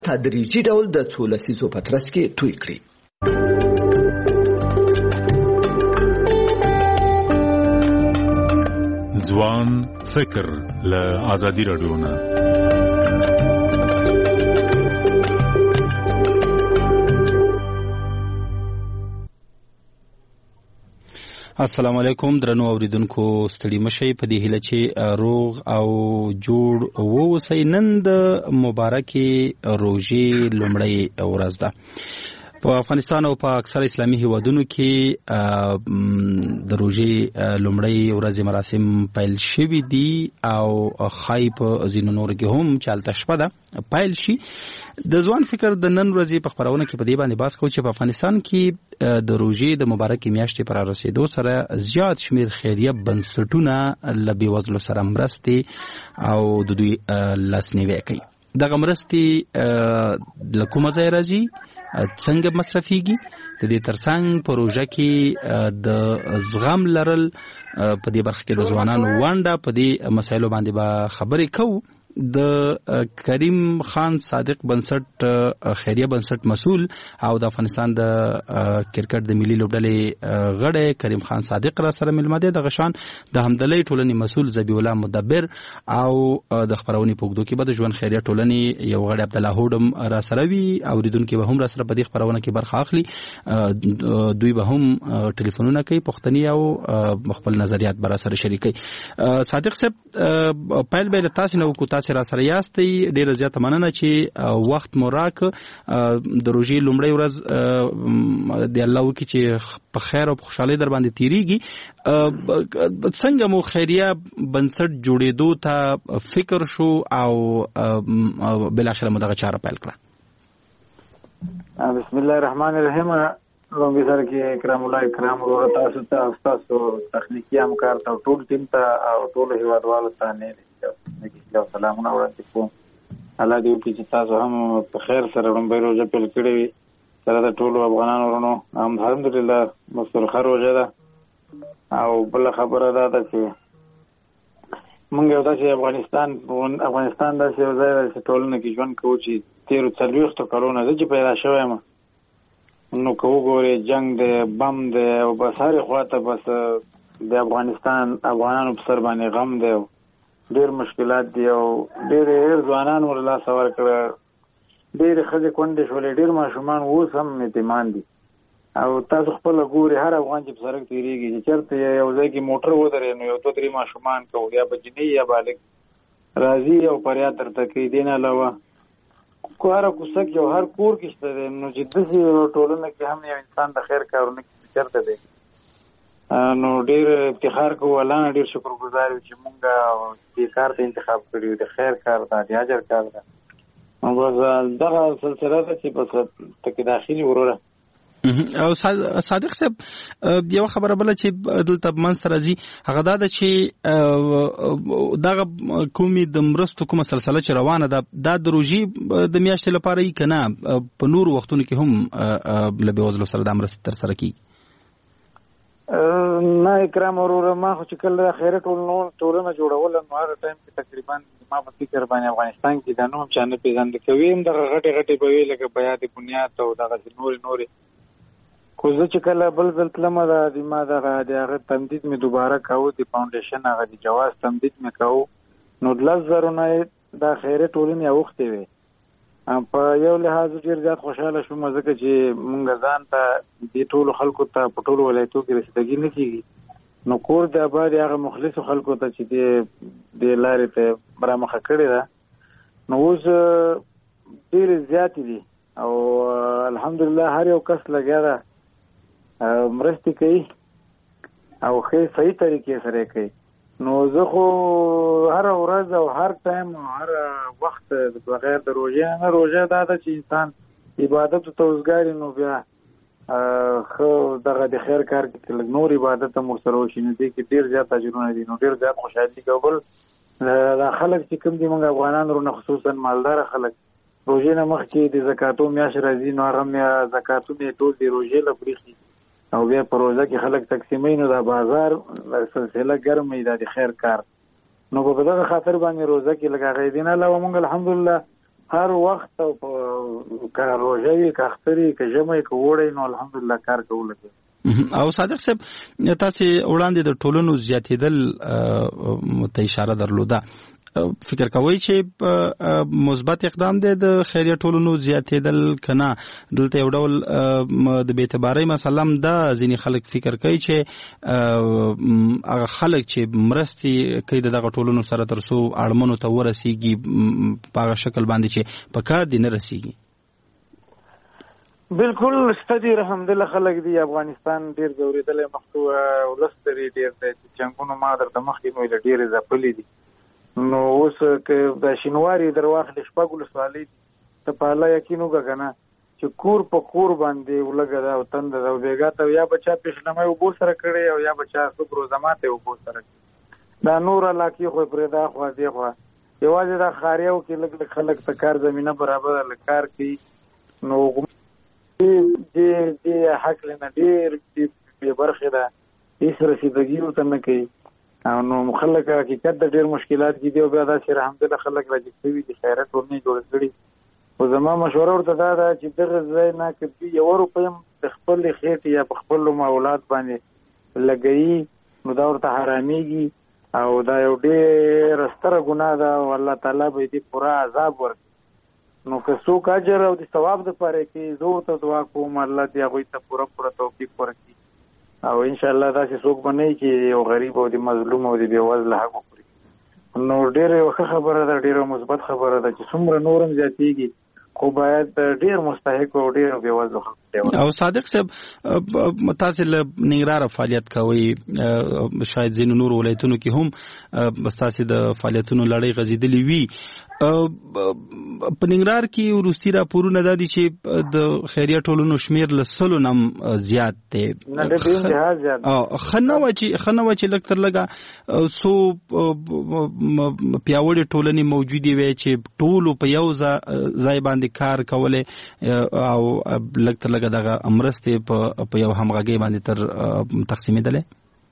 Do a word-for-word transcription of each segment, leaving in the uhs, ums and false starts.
تدریجي ډول د څو لسیزو په ترڅ کې توی کړي. ځوان فکر له آزادي رادیو نه. السلام علیکم درنو اوریدونکو، ستړي مشئ په دې هیله چې روغ او جوړ ووسئ. نن د مبارکې روژې لومړۍ ورځ ده. په افغانستان او په اکثر اسلامي هیوادونو کې د روژې لومړۍ ورځې مراسم پیل شوي دي او ښایي په ځینو نورو کې هم چې هلته شپه ده پیل شي. د ځوان فکر د نن ورځې په خپرونه کې په دې باندې بحث کوو چې په افغانستان کې د روژې د مبارکې میاشتې پر رسېدو سره زیات شمېر خیریه بنسټونه له بېوزلو سره مرستې او د دوی لاسنیوی کوي. دغه مرستې له کومه ځایه راځي، څنګه مصرفیږي؟ د دې ترڅنګ په روژه کې د زغم لرل په دې برخه کې د ځوانانو ونډه، په دې مسایلو باندې به خبرې کوو. د کریم خان صادق بنسټ خیریه بنسټ مسؤل او د افغانستان د کرکټ د ملي لوبډلې غړی کریم خان صادق را سره ملمه دی. د غشان د همدلۍ ټولنې مسؤل ذبیح الله مدبر او د خبرونې په اوږدو کې به د ژوند خیریه ټولنې یو غړی عبدالله هوډم را سره وي. اوریدونکي به هم را سره په دې خبرونه کې برخه اخلي. دوی به هم ټلیفونونه کوي، پوښتنې او خپل نظریات به را سره شریکوي. صادق صاحب، پیل به له تاسې نه وکړو. تاسې را سره یاستئ، ډېره زیاته مننه چې وخت مو راکړ. د روژې لومړۍ ورځ د الله وکړي چې په خیر او په خوشحالۍ در باندې تېرېږي. څنګه مو خیریه بنسټ جوړېدو ته فکر شو او بالاخره مو دغه چاره پیل کړه؟ بسم الله الرحمن الرحیم. لومبي سره کې کرام الله کرام ورو تاسو ته او تاسو تخنیکی همکار ته ټول ټیم ته او ټول هیوادوالو ته نه یو سلامونه وړاندې کوم. الله دې وکړي چې تاسو هم په خیر سره لومبۍ روژه پیل کړې وي سره د ټولو افغانانو ورونو. الحمدلله مسترخه روژه ده. او بله خبره دا ده چې موږ یو داسې افغانستان افغانستان داسې یو ځای ده چې ټولنه کې ژوند کوو چې تېرو څلوېښتو کلونه زه چې پیدا شوی یم نو که وګورې جنګ دی، بم دی او بس هرې خوا ته بس د افغانستان افغانانو په سر باندې غم دی. ډېر مشکلات دي او ډېر ډېر ځوانان ور لاسه ورکړه، ډېرې ښځې کونډې شولې، ډېر ماشومان اوس هم یتیمان دي. او تاسو خپله ګورئ هر افغان چې په سړک تېرېږي چې چېرته یو ځای کې موټر ودرې نو یو دوه درې ماشومان کوو، یا به جنۍ یا بالغ راځي او فریاد درته کوي. دې نه علاوه کو هره کوڅه کې او هر کور کې شته دی. نو چې داسې ټولنه کې هم یو انسان د خیر کارونه کې چېرته دی. نو ډېر افتخار کوو، الله نه ډېر شکر ګزار یو چې مونږ دې کار ته انتخاب کړي یو. د خیر کار ده، د اجر کار ده. نو بس دغه سلسله ده چې بس پکې داخلي وروره. او صادق صاحب، یو خبره بله چې دلته منځته راځي هغه دا ده چې دغه کومې د مرستو کومه سلسله چې روانه ده دا د روژې د میاشتې لپاره یي که نه په نورو وختونو کې هم له بېوزلو سره دا مرستې ترسره کېږي؟ نه اکرام وروره، ما خو چې کله خیره ټولنه جوړوله نو هغه ټایم کې تقریبا ما په فکر باندې افغانستان کې دا نوم چا نه پېژانده کوي. هم دغه غټې غټې به وي لکه بیاد بنیاد او دغسې نورې نورې. خو زه چې کله بل ځل تلمه د ما دغه د هغه تمدید مې دوباره کوو، د فاونډیشن هغه د جواز تمدید مې کوو. نو لس زرو نه دا خیره ټولنې اوښتې وې. په یو لحاظ ډېر زیات خوشحاله شوم ځکه چې مونږ ځان ته دې ټولو خلکو ته په ټولو ولایتو کې رسیدګي نه کېږي. نو کور د آباد هغه مخلصو خلکو ته چې دې دې لارې ته رامخه کړې ده نو اوس ډېرې زیاتې دي. او الحمدلله هر یو کس لګیا ده، مرستې کوي او ښې صحیح طریقې سره کوي. نو زه خو هر ورځ او هر ټایم او هر وخت بغیر د روژې نه روژه دا ده چې انسان عبادت ته وزګاري نو بیا ښه دغه د خیر کار کې لږ نور عبادت هم ورسره وشي نو دې کې ډېر زیات اجرونه دي. نو ډېر زیات خوشحالي کوي. بل دا خلک چې کوم دي موږ افغانان ورونه خصوصا مالداره خلک روژې نه مخکې د زکاتو میاشت راځي نو هغه زکاتونه یې ټول د روژې له پرېښي او بیا په روژه کې خلک تقسیموي نو دا بازار سلسله ګرمه دا د خیر کار. نو په دغه خاطر باندې روژه کې لږ هغه دي نه علاوه موږ الحمدلله هر وخت او که روژه وي که اختر وي که ژمی که اوړی نو الحمدلله کار کول کوي. او صادق صاحب تاسې وړاندې د ټولنو زیاتېدل ته اشاره درلوده، فکر کوئ چې مثبت اقدام دی د خیریه ټولنو زیاتېدل که نه؟ دلته یو ډول د بې اعتبارۍ مسله هم ده، ځینې خلک فکر کوي چې هغه خلک چې مرستې کوي د دغه ټولنو سره تر څو اړمنو ته ورسیږي په هغه شکل باندې چې په کار دې نه رسیږي. بالکل ستدي الحمدلله خلک دی افغانستان ډیر ځورېدلی مخکې ولس لري ډیر دی جنګونو ما درته مخکې نو ډېرې ځپلې دي. نو اوس که د شینواري در واخلې شپږ ولسوالۍ ته په الله یقین وکړه که نه چې کور په کور باندې ولږه ده او تنده ده او بېګا ته یا به چا پېشنمۍ اوبو سره کړې او یا به چا څوک روزما ته اوبو سره کړي. دا نور علاقې خو پرې دا خوا دې خوا یوازې دا ښاریو کې لږ لږ خلک ته کار زمینه برابره لږ کار کوي. نو دې دې حق نه ډېر بې برخې ده، هېڅ رسیدګي ورته نه کوي. او نو خلک حقیقت د ډېر مشکلات کې دي او بیا داسې الحمدلله خلک راجګ شوي دي، خیرات ټولنې جوړې کړي. خو زما مشوره ورته دا ده چې دغه ځای نه که دوی یوه روپۍ هم د خپلې خېټې یا په خپلو اولاد باندې لګوي نو دا ورته حرامېږي او دا یو ډېره ستره ګناه ده او الله تعالی به دې پوره عذاب ورکړي. نو که څوک اجر او د ثواب دپاره کوي زه ورته دعا کوم الله دې هغوی ته پوره پوره توفیق ورکړي او انشاءالله داسې څوک به نه وي چې یو غریب او د مظلوم او د بېوزله حق وخوري. نو ډېره یوه ښه خبره ده، ډېره مثبت خبره ده چې څومره نور هم زیاتېږي خو باید ډېر مستحق او ډېر بېوزلو خلکو. او صادق صاحب تاسې له ننګرهاره فعالیت کوئ، شاید ځینو نورو ولایتونو کې هم ستاسې د فعالیتونو لړۍ غځېدلې وي. په ننګرهار کې وروستي راپورونه دا دي چې د خیریه ټولنو شمېر له سلو نه هم زیات دی. ښه نه وه چې ښه نه وه چې لږ تر لږه څو پیاوړې ټولنې موجودې وې چې ټولو په یو ځای باندې کار کولی او لږ تر لږه دغه مرستې په یو همغږۍ باندې تر تقسیمېدلی.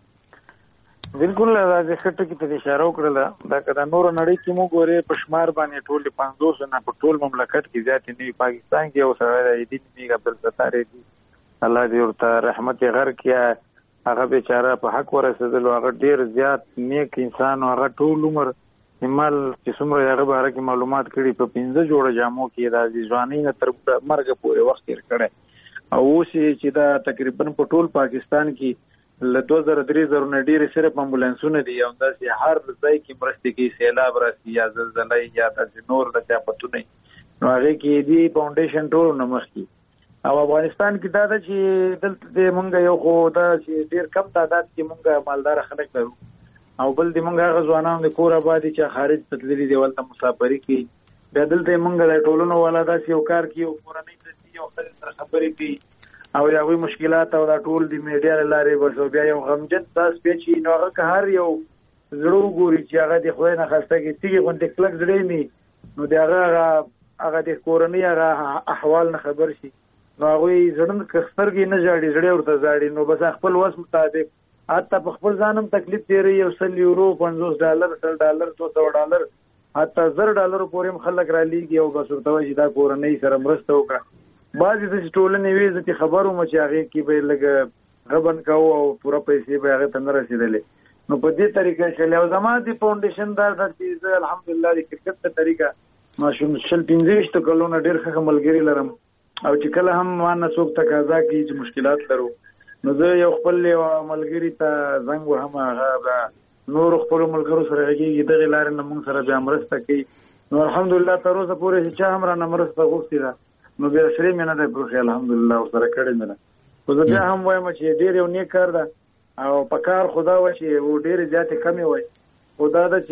بالکل دا د ښه ټکي ته اشاره وکړله. دا که د نورو نړۍ کې مو ګورې په شمار باندې ټول د پنځوسو نه په ټول مملکت کې زیاتې نه وي. پاکستان کې یو سړی دی ایدین میګ عبدالستار دی، الله دې ورته رحمت غر کړي، هغه بیچاره په حق ورسېدلو، هغه ډېر زیات نیک انسان او هغه ټول عمر مال چې څومره هغه باره کې معلومات کړي په پنځه جوړه جامو کې دا د ځوانۍ نه تر مرګه پورې وخت تېر کړی او اوس چې دا تقریبا په ټول پاکستان کې له دوه زره درې زره نه ډېرې صرف امبولانسونه دي او داسې هر ځای کې مرستې کوي، سیلاب راسي یا زلزله یا داسې نور د چاپتونه نو هغې کې دې فاونډیشن ټولو نه مخکې. او افغانستان کې دا ده چې دلته د مونږ یو خو دا چې ډېر کم تعداد کې مونږ مالداره خلک لرو او بل د مونږ هغه ځوانان د کور آبادي چې خارج ته تللي دي ولته مسافري کوي. بیا دلته مونږ د ټولنو والا داسې یو کار کوي او کورنۍ ته یو ښځې سره خبرې کوي او هغوی مشکلات او دا ټول د میډیا له لارې بس او بیا یو غمجن داس پیچي نو هغه که هر یو زړه وګوري چې هغه د خدای نه خواسته کې تیږې غوندې کلک زړی وي نو د هغه هغه د کورنۍ هغه احوال نه خبر شي نو هغوی زړه که سترګې نه ژاړي زړی ورته ژاړي نو بس خپل وس مطابق حتی په خپل ځان هم تکلیف تېروي یو سل یورو پنځوس ډالر سل ډالر څو سوه ډالر حتی زر ډالرو پورې هم خلک رالیږي او بس ورته وایي چې دا کورنۍ سره مرسته وکړه. بعضې داسې ټولنې وې زه چې خبر وم چې هغې کې به یې لږ غبن کوو او پوره پیسې به هغې ته نه رسېدلې نو په دې طریقه چلې او زما د فاونډیشن دا ده چې زه الحمدلله د کرکټ په طریقه ماشوم شل پنځه ویشتو کلونه ډېر ښه ملګري لرم او چې کله هم ما نه څوک تقاضا کوي چې مشکلات لرو نو زه یو خپل یو ملګري ته زنګ وهم هغه به نورو خپلو ملګرو سره غږېږي دغې لارې نه مونږ سره بیا مرسته کوي نو الحمدلله تر اوسه پورې چې چا هم رانه مرسته غوښتې ده نو بیا سرې مې نه دی پروښې الحمدلله ورسره کړې مې ده. خو زه بیا هم وایم چې ډېر یو نیک کار ده او په کار خو دا وه چې و ډېرې زیاتې کمې وای خو دا ده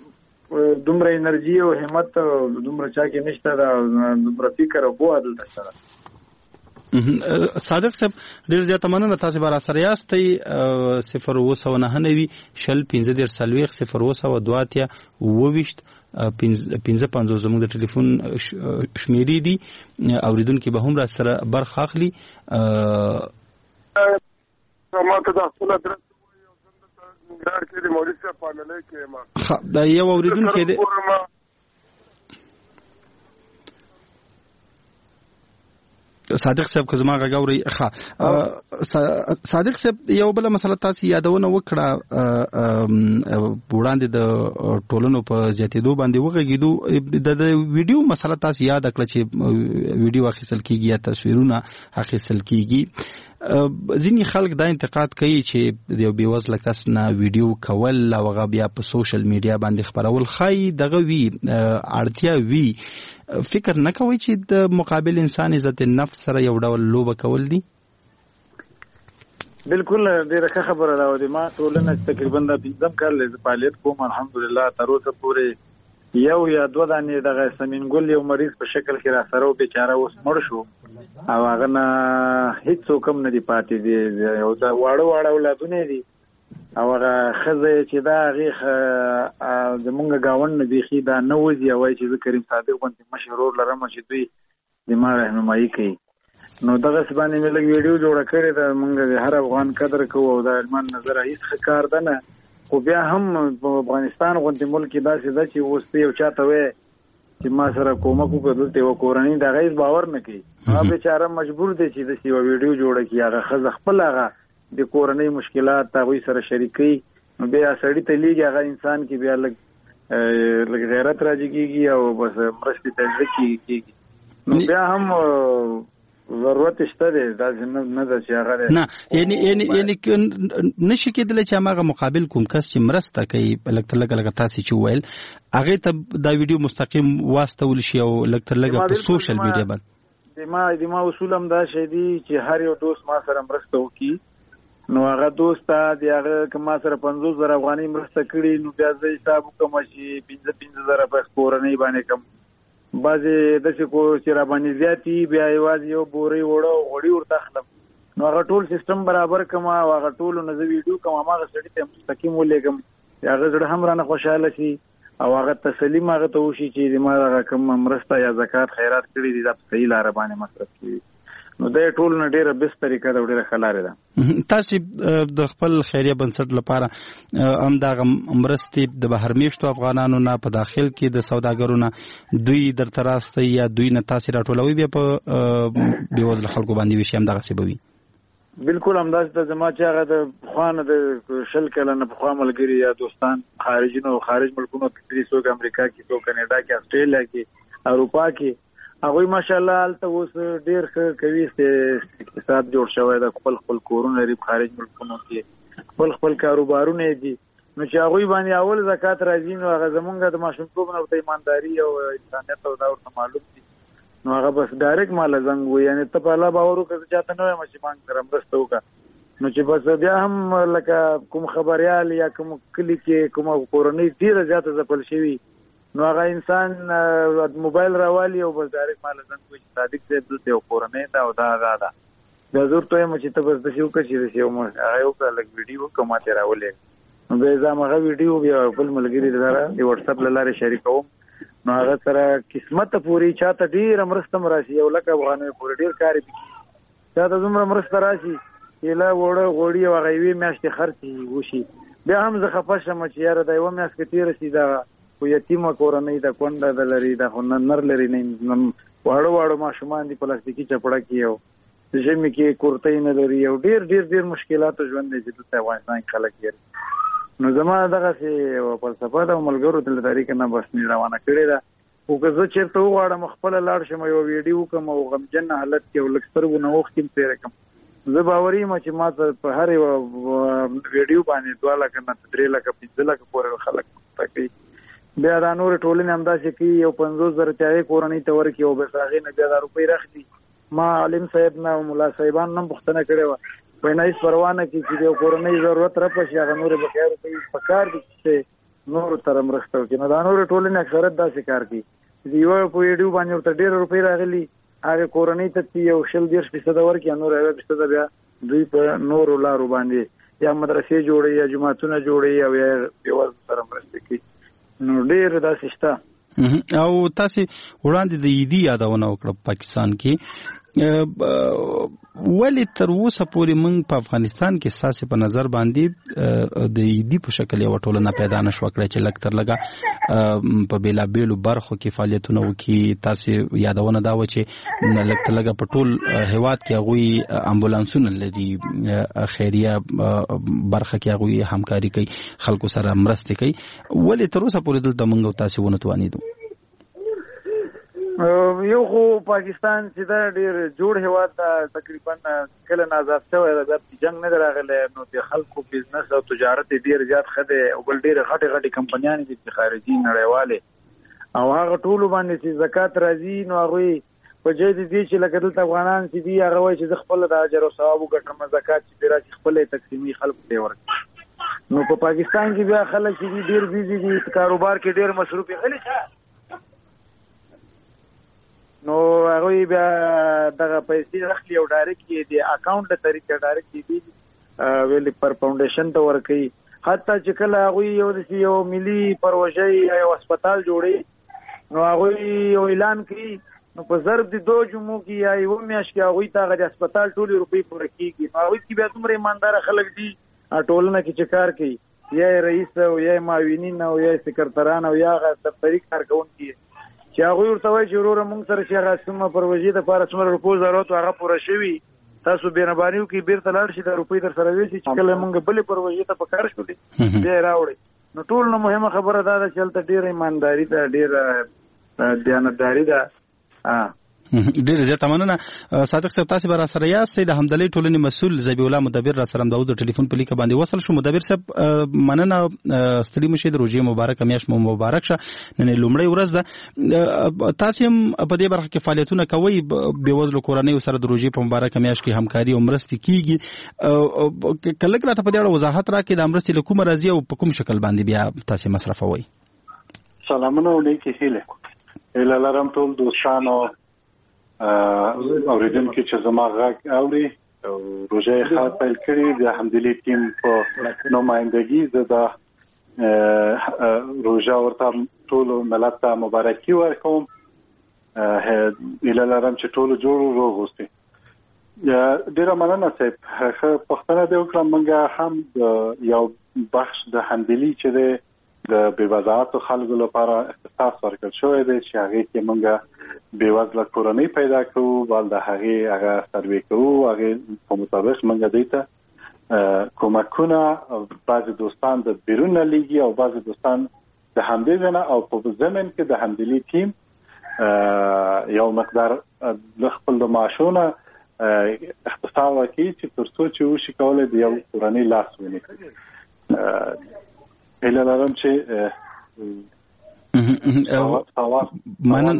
چې دومره انرژي او همت دومره چا کې نشته ده دومره فکر او پوهه دلته شته ده. صادق صاحب ډېر زیاته مننه تاسې به راسره یاستئ. صفر اوه سوه نهه نوي شل پنځه دېرش څلوېښت صفر اوه سوه دوه اتیا اووه ویشت پنځه پنځوس زموږ د ټلیفون شمېرې دي اورېدونکي به هم راسره برخه اخلي. دا یو اورېدونکی دی صادق صاحب که زما غاوري ښه صادق صاحب یو بل مسله تاسو یادونه وکړه وړاندې د ټولنو په زیاتېدو باندې وغږیدو د ویډیو مسله تاسو یاد کړه چې ویډیو اخیستل کیږي یا تصویرونه اخیستل کیږي ځینې خلک دا انتقاد کوي چې د یو بېوزله کس نه ویډیو کول او هغه بیا په سوشل میډیا باندې خپرول ښایي دغه وي اړتیا وي فکر نه کوئ چې د مقابل انسان عزت نفس سره یو ډول لوبه کول دي؟ بالکل ډیره ښه خبره ده او د ما ټولنه تقریبا د پنځم کال له فعالیت کوم الحمدلله تر اوسه پورې یو یا دوه دانې دغه سمین ګل یو مریض په شکل کې را سره او بیچاره اوس مړ شو او هغه نه هیڅ څوک هم نه دی پاتې دی یو دا واړه واړه اولادونه دي او هغه ښځه چې دا هغې زمونږ ګاونډ نه بیخي دا نه وځي او وایي چې زه کریم صادق غوندې مشر ورور لرم چې دوی زما رهنمایي کوي نو دغسې باندې مې لږ ویډیو جوړه کړې ده مونږ د هر افغان قدر کوو او دا علمان نظره هیڅ ښه کار ده نه خو بیا هم په افغانستان غوندې ملک کې داسې ده چې اوس ته یو چا ته وایې چې ما سره کومک وکړه دلته یوه کورنۍ د هغه هېڅ باور نه کوي هغه بېچاره مجبور دی چې داسې یوه ویډیو جوړه کړي هغه ښځه خپل هغه د کورنۍ مشکلات هغوی سره شریکوي نو بیا سړي ته لیږي هغه انسان کې بیا لږ لږ غیرت راجګېږي او بس مرستې ته زړه کېږي نو بیا هم ضرورت شته دی داسې نه ده چې هغه نه یعنې یعنې یعنې نشي کېدلی چې هماغه مقابل کوم کس چې مرسته کوي لږ تر لږه لکه تاسې چې وویل هغې ته دا ویډیو مستقیم واستول شي او لږ تر لږه په سوشل میډیا باندې د ما د ما اصول هم دا شی دي چې هر یو دوست ما سره مرسته وکړي نو هغه دوست ته د هغه که ما سره پنځوس زره افغانۍ مرسته کړي نو بیا زه حساب وکړم چې پنځه پنځه زره په کورنۍ باندې کړم بعضې داسې کو چې را باندې زیات وي بیا یوازې یو بورۍ وړه او غوړي ورته اخلم نو هغه ټول سیسټم برابر کړم او هغه ټولو نه زه ویډیو کوم هماغه سړي ته مستقیم ولېږم چې هغه زړه هم رانه خوشحاله شي او هغه تسلیم هغه ته وشي چې ما هغه کوم مرسته یا زکات خیرات کړي دي دا په صحیح لاره باندې مصرف کړي نو دا ټول نه ډیره بیست طریقه ده ډیره ښه لاره ده تاسې د خپل خیریه بنسټ لپاره همدغه مرستې د بهر میشتو افغانانو نه په داخل کې د سوداګرو نه دوی درته راستئ یا دوی نه تاسې راټولوئ بیا په بېوزله خلکو باندې ویشي همدغسې به وي بالکل همداسې ده زما چې هغه د پخوا نه د شل کاله نه پخوا ملګري یا دوستان خارجي نه خارج ملکونو کې څوک امریکا کې څوک کاناډا کې اسټرالیا کې اروپا کې هغوی ماشاءالله هلته اوس ډېر ښه کوي اقتصاد جوړ شوی ده خپل خپل کورونه لري خارج ملکونو کې خپل خپل کاروبارونه یې دي نو چې هغوی باندې اول زکات راځي نو هغه زمونږ د ماشومتوب نه ورته ایمانداري او انسانیت او دا ورته معلوم دي نو هغه بس ډایرکټ ماله زنګ وي یعنې ته په الله باور وکړه زه چاته نه وایم چې ما سره مرسته وکړه نو چې بس بیا هم لکه کوم خبریال یا کوم کلي کې کومه کورنۍ ډېره زیاته ځپل شوي نو هغه انسان موبایل راوالي او بس ډایرکټ ماله زنګ وي چې صادق صاحب دلته یو کورنۍ ده او دا هغه ده بیا زه ورته وایم چې ته بس داسې وکړه چې داسې یو هغه یې وکړه لږ ویډیو وکړه ما ته یې راولېږه نو بیا زه هماغه ویډیو بیا بل ملګري سره د وټساپ له لارې شریکوم نو هغه سره قسمته پورې چاته ډېره مرسته هم راشي یو لک افغانۍ پورې ډېر کار یې پکې چاته دومره مرسته راشي کیله وړه غوړي او هغه یوې میاشتې خرڅ وشي بیا هم زه خفه شم چې یاره دا یوه میاشت که تېره شي دا خو یتیمه کورنۍ ده کونډه ده لري دا خو نر لري نه واړه واړه ماشومان دي پلاستیکي چپړه کې او ژمي کې کورتۍ نه لري او ډېر ډېر ډېر مشکلاتو ژوند دی چې دلته افغانستان کې خلک لري نو زما دغسې یوه فلسفه ده ملګرو ته له طریقې نه بس مې روانه کړې ده خو که زه چېرته وغواړم خپله لاړ شم یوه ویډیو وکړم او غمجن حالت کې او لږ سترګو نه اوښکې هم تېره کړم زه باوري یم چې ما ته په هر یوه ویډیو باندې دوه لکه نه درې لکه پنځه لکه پورې خلک مرسته کوي بیا دا نورې ټولنې همداسې کوي یو پنځوس زره چې هغې کورنۍ ته ورکړي او بس هغې نه بیا دا روپۍ راخلي ما عالم صاحب نه او ملا صاحبان نه هم پوښتنه کړې وه وایي نه هېڅ پروا نه کوي چې د یو کورنۍ ضرورت رپشي هغه نورې بقیا روپۍ پکار دي چې نورو سره مرسته وکړي نو دا نورې ټولنې اکثرت داسې کار کوي چې د یوه په ویډیو باندې ورته ډېره روپۍ راغلي هغې کورنۍ ته یو شل دېرش فیصده ورکړي نور اوه فیصده بیا دوی په نورو لارو باندې یا مدرسې جوړوي یا جوماتونه جوړوي او یا بېوزلو سره مرستې کوي نو ډېر داسې شته او تاسې وړاندې د عیدي یادونه وکړه په پاکستان کې ولې تر اوسه پورې موږ په افغانستان کې ستاسې په نظر باندې د ایدي په شکل یوه ټولنه پیدا نه شوه کړی چې لږ تر لږه په بېلابېلو برخو کې فعالیتونه وکړي. تاسې یادونه دا وه چې لږ تر لږه په ټول هېواد کې هغوی امبولانسونه لري، خیریه برخه کې هغوی همکاري کوي، خلکو سره مرستې کوي. ولې تر اوسه پورې دلته موږ او تاسې ونه توانېدو؟ یو خو پاکستان چې دا ډېر جوړ هېواد ده، تقریبا کله نه آزاد شوی ده، بیا جنګ نه دی راغلی، نو د خلکو بزنس او تجارت یې ډېر زیات ښه دی، او بل ډېرې غټې غټې کمپنیانې دي چې خارجي نړیوالې، او هغه ټولو باندې چې زکات راځي نو هغوی په ځای د دې چې لکه دلته افغانان چې دي هغه وایي چې زه خپله د اجر او ثواب وګټم، زکات چې پرې راشي خپله یې تقسیمي خلکو ته یې ورکړي. نو په پاکستان کې بیا خلک چې دي ډېر بیزي دي، کاروبار کې ډېر مصروف دي، غلي شه نو هغوی بیا دغه پیسې اخلي او ډایرکټ یې د اکاونټ له طریقې ډایرکټ یې دي ویلې پر فاونډیشن ته ورکوي. حتی چې کله هغوی یو داسې یو ملي پروژه یا یو هسپتال جوړوي نو هغوی یو اعلان کوي، نو په ضرب د دو جمعو کې یا یوه میاشت کې هغوی ته هغه د هسپتال ټولې روپۍ پوره کېږي. نو هغوی کې بیا دومره ایمانداره خلک دي ټولنه کې چې کار کوي، یا یې رئیس او یا یې معاونین او یا یې سکرتران او یا هغه دفتري کارکوونکي چې هغوی ورته وایي چې وروره موږ سره چې هغه څومره پروژې دپاره څومره روپو ضرورت و هغه پوره شوي، تاسو بېرباني وکړئ، بېرته لاړ شي، دا روپۍ در سره ویسي چې کله موږ بلې پروژې ته په کار شولې بیا یې راوړئ. نو ټول نه مهمه خبره دا ده چې هلته ډېره ایمانداري ده، ډېره دیانتداري ده. ډېر زیاته مننه. صادق صاحب تاسې به را سره یاستئ، د همدلۍ ټولنې مسؤل ذبیح الله مدبر را سره همدا اوس د ټلیفون په لیکه باندې وصل شو. مدبر صاحب مننه، ستړي مه شئ، د روژې مبارکه میاشت مو مبارک شه. نن یې لومړۍ ورځ ده، تاسې هم په دې برخه کې فعالیتونه کوئ، بېوزلو کورنیو سره د روژې په مبارکه میاشت کې همکاري او مرستې کېږي. که لږ راته په دې اړه وضاحت راکړئ، دا مرستې له کومه راځي او په کوم شکل باندې بیا تاسې مصرفوئ؟ سلامونه او نیکې هیلې. هیله لرم ټول دوستانو اوریدونکو چې زما غږ اوري او روژه یې ښه پیل کړې، د همدلۍ ټیم په نمایندګي زه د روژه ورته ټولو ملت ته مبارکي ورکوم. هیله لرم چې ټولو جوړ روغ اوسئ. ډېره مننه صاحب. ښه پوښتنه دې وکړه. موږ هم یو بخش د همدلۍ چې دی د بېوزلو خلکو لپاره اختصاص ورکړل شوی دی چې هغې کې موږ بېوزله کورنۍ پیدا کوو، بل د هغې هغه سروې کوو، هغې په مطابق موږ دوی ته کومکونه، بعضې دوستان د بیرون نه لیږي او بعضې دوستان د همدې ځای نه، او په ضمن کې د همدلۍ ټیم یو مقدار د خپل د معاشونه اختصاص ورکوي چې تر څو چې وشي کولی د یو کورنۍ لاس ونیسي. هیله لرم چې مننه.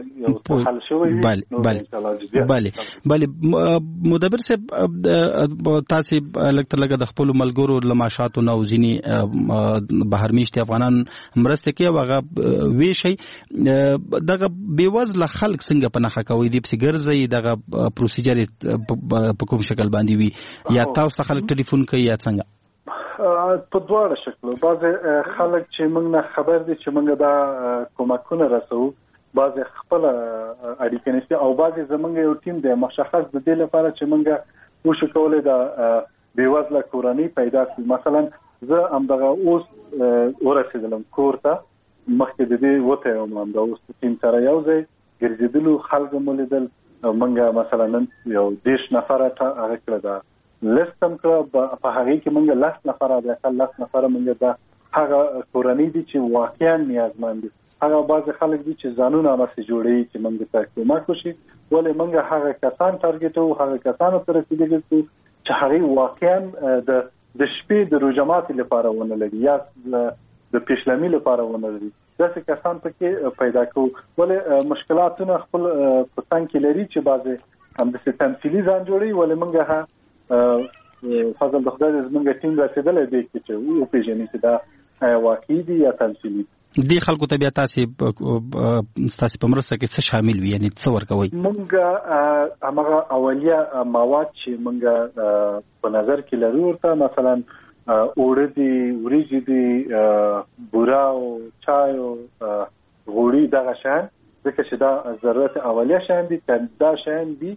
بله بله بله مدبر صاحب، تاسې لږ تر لږه د خپلو ملګرو له معاشاتو نه او ځینې بهر میشتي افغانان مرسته کوي او هغه ویشئ. دغه بېوزله خلک څنګه په نښه کوئ؟ دې پسې ګرځئ، دغه پروسیجر په کوم شکل باندې وي؟ یا تاسو ته خلک ټلیفون کوي یا څنګه؟ په دواړه شکلو. بعضې خلک چې موږ نه خبر دي چې موږ دا کومکونه رسوو، بعضې خپله اړیکه نیسي، او بعضې زموږ یو ټیم دی مشخص د دې لپاره چې موږ وشو کولی د بېوزله کورنۍ پیدا کړو. مثلا زه همدغه اوس ورسېدلم کور ته، مخکې د دې وته یم، همدا اوس ټیم سره یو ځای ګرځېدلو، خلکو مو لیدل. موږ مثلا نن یو دېرش نفره هغه کړه ده لست هم کړه، په هغې کې موږ لس نفره د اقل لس نفره موږ د هغه کورنۍ دي چې واقعا نیازمند دي، هغه بعضې خلک دي چې ځانونه همسې جوړوي چې موږ ته کومک وشي. ولې موږ هغه کسان ټارګېټوو، هغه کسانو ته رسېدلي څو چې هغې واقعا د د شپې د روژه ماتې لپاره ونه لري یا د پیشلمي لپاره ونه لري، داسې کسان پکې پیدا کوو. ولې مشکلاتونه خپل په څنګ کې لري چې بعضې همداسې تمثیلي ځان جوړوي. ولې موږ فضل د خدای زموږ ټیم رسېدلی دی چې وپېژني چې دا واقعي دي یا تمثیلي دي. دې خلکو ته بیا تاسې ستاسې په مرسته کې څه شامل وي؟ یعنې څه ورکوئ؟ موږ همغه اولیه مواد چې موږ په نظر کې لرو ورته، مثلا اوړه دي، وریجې دي، بوره او چای او غوړي، دغه شیان، ځکه چې دا ضرورت اولیه شیان دي. دا شیان دي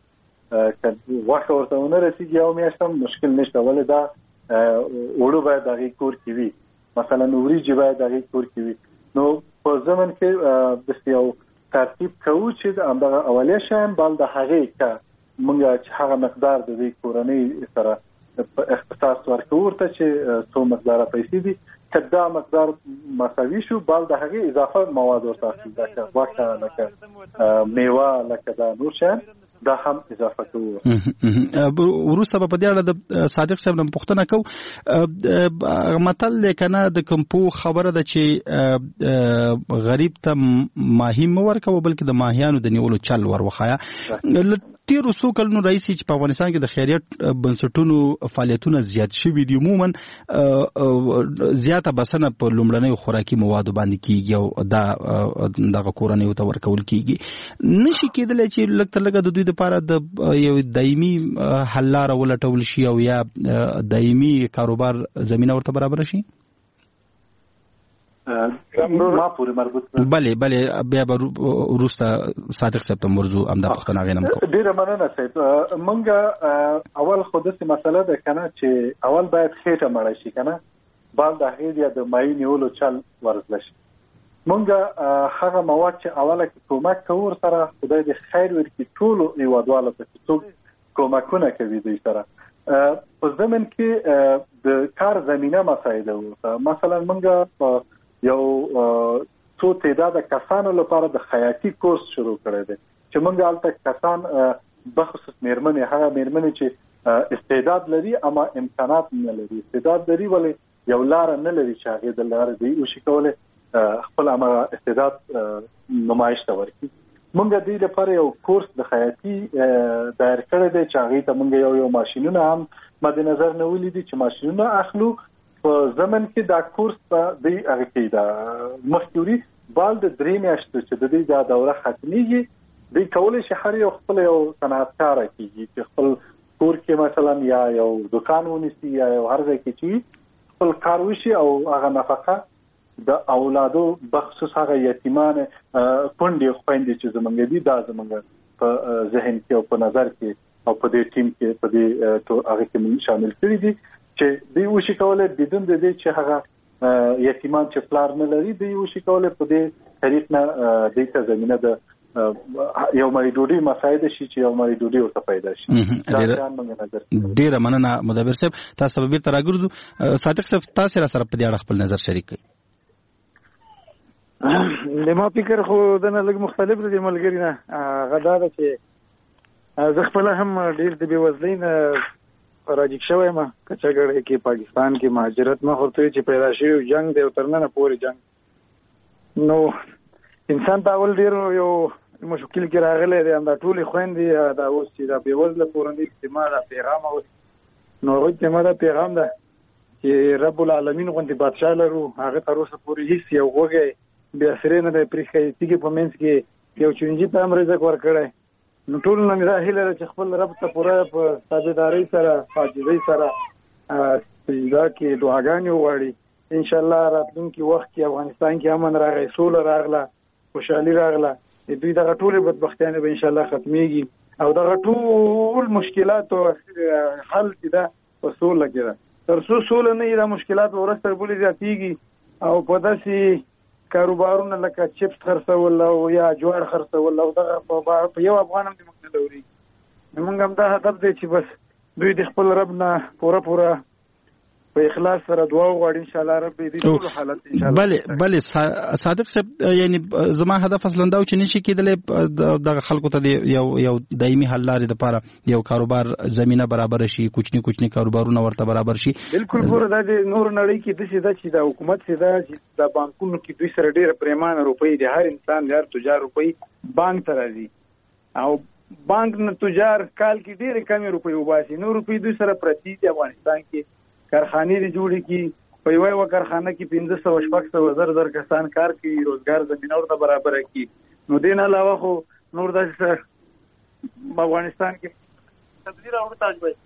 واخه ورته ونه رسیږي یو میاشت هم مشکل نشته، ولې دا وړو باید دغه کور کې وي، مثلا وریجې باید دغه کور کې وي. نو په زمن کې د یو ترتیب کوو چې همدغه اولي شیان بل د هغې که موږ چې هغه مقدار د دې کورنۍ سره اختصاص ورکوو ورته چې څو مقداره پیسې دي، که دا مقدار مساوي شو بل د هغې اضافه مواد ورته اخلي، لکه غوښه، لکه میوه، لکه دا نور شیان دا هم اضافه کوو. وروسته به په دې اړه د صادق صاحب نه پوښتنه کوو. متل دی که نه د کوم پوه خبره ده چې غریب ته ماهي مه ورکوه بلکې د ماهیانو د نیولو چل ور وښایه. له تېرو څو کلونو راهیسې چې په افغانستان کې د خیریت بنسټونو فعالیتونه زیات شوي دي، عموما زیاته بسنه په لومړنیو خوراکي موادو باندې کېږي او دا دغه کورنیو ته ورکول کېږي. نشي کېدلی چې لږ تر لږه د دوی دپاره د یو دایمي حل لاره ولټول شي او یا دایمي کاروبار زمینه ورته برابره شي؟ ما پورې مربوط بله بله بیا به وروسته صادق صاحب ته موضوع همدا پوښتنه هغې نه هم کوو. ډېره مننه صاحب. موږ اول خو داسې مسله ده که نه چې اول باید خېټه مړه شي که نه، بعد د هغې یا د مایع نیولو چل ورزده شي. موږ هغه مواد چې اوله کې کومک کوو ورسره خدای دې خیر ورکړي ټولو هېوادوالو ته چې څوک کومکونه کوي دوی سره. په ضمن کې د کار زمینه مسایله ورته، مثلا موږ یو څو تعداده کسانو لپاره د خیاطي کورس شروع کړی دی چې موږ هلته کسان بخصوص مېرمنې، هغه مېرمنې چې استعداد لري اما امکانات نه لري، استعداد لري ولې یو لاره نه لري چې هغې د لارې دی وشي کولی خپل همغه استعداد نمایش ته ورکړي. موږ دوی لپاره یو کورس د خیاطي دایر کړی دی چې هغې ته موږ یو یو ماشینونه هم مد نظر نیولي دي چې ماشینونه اخلو. په زمن کې دا کورس په دوی هغه کې دا مخکې وړي بال د درې میاشتو چې د دوی دا دوره ختمېږي، دوی کولی شي هر یو خپل یو صنعتکاره کېږي چې خپل کور کې مثلا یا یو دکان ونیسي یا یو هر ځای کې چې خپل کار وشي او هغه نفقه د اولادو بخصوص هغه یتیمان کونډې خویندې چې زمونږ دي دا زمونږ په ذهن کې او په نظر کې او په دې ټیم کې په دې هغه کې شامل کړي دي چې دوی وشي کولی بدون د دې چې هغه یتیمان چې پلار نه لري دوی وشي کولی په دې طریق نه دوی ته زمینه د یو مړۍ ډوډۍ مساعده شي چې یو مړۍ ډوډۍ ورته پیدا شي. ډېره مننه مدبر صاحب. تاسو به بیرته راګرځو. صادق صاحب تاسو را سره په دې اړه خپل نظر شریک کړئ. زما فکر خو دنه لږ مختلف دی ملګري نه. هغه دا ده چې زه خپله هم ډېر د بېوزلۍ نه راجیک شوی یم، کچهګړی کې پاکستان کې مهاجرت ما خورته چې پیدا شوی جنگ دی او تر ننه پورې جنگ. نو انسان ته اول ډېر یو مشکل کې راغلی دی، همدا ټولې خویندې دا اوس چې دا بېوزله کورنۍ چې ما دا پیغام اوري نو هغوی ته ما دا پیغام ده چې رب العالمین غوندې بادشاه لرو، هغه تر اوسه پورې هېڅ یو وږی بې اثرې نه دی پرېښی، تیږې په منځ کې یو چونجي ته هم رزق ورکړی. نو ټول نه دا هیله ده چې خپل رب ته پوره په تابعدارۍ سره عاجزۍ سره سجده کې دعاګانې وغواړي. انشاءالله راتلونکي وخت کې افغانستان کې امن راغی، سوله راغله، خوشحالي راغله، دوی دغه ټولې بدبختیانې به انشاءالله ختمېږي او دغه ټول مشکلاتو حل چې ده په سوله کې ده. تر څو سوله نه وي دا مشکلات به ورځ تر بلې زیاتېږي او په داسې کاروبارونه لکه چپس خرڅول او یا جوار خرڅول او دغه په یو افغان هم دې موږ نه لوري. موږ هم دا هدف دی چې بس دوی د خپل رب نه پوره پوره په اخلاص سره دعا وغواړي انشاءالله رب دې ټول حالت انشاءالله. بله بله صادق صاحب، یعنی زما هدف اصلا دا چې نشي کېدلی دغه خلکو ته یو یو دایمي حل لارې دپاره یو کاروبار زمینه برابر شي، کوچني کوچني کاروبارونه ورته برابر شي. بالکل پوره دا د نور نړۍ کې داسې ده چې د حکومت چې ده چې د بانکونو کې دوی سره ډېره پریمانه روپۍ د هر انسان د هر تجار روپۍ بانک ته راځي او بانک نه تجار کال کې ډېرې کمې روپۍ وباسي، نو روپۍ دوی سره پرتې دي. افغانستان کې کارخانې دي جوړې کړي، په یوه یوه کارخانه کې پنځه سوه شپږ سوه زر زر کسان کار کوي، روزګار زمینه ورته برابره کړي. نو دې نه علاوه خو نور داسې څه افغانستان کې سبزي راوړو تاج بھائی.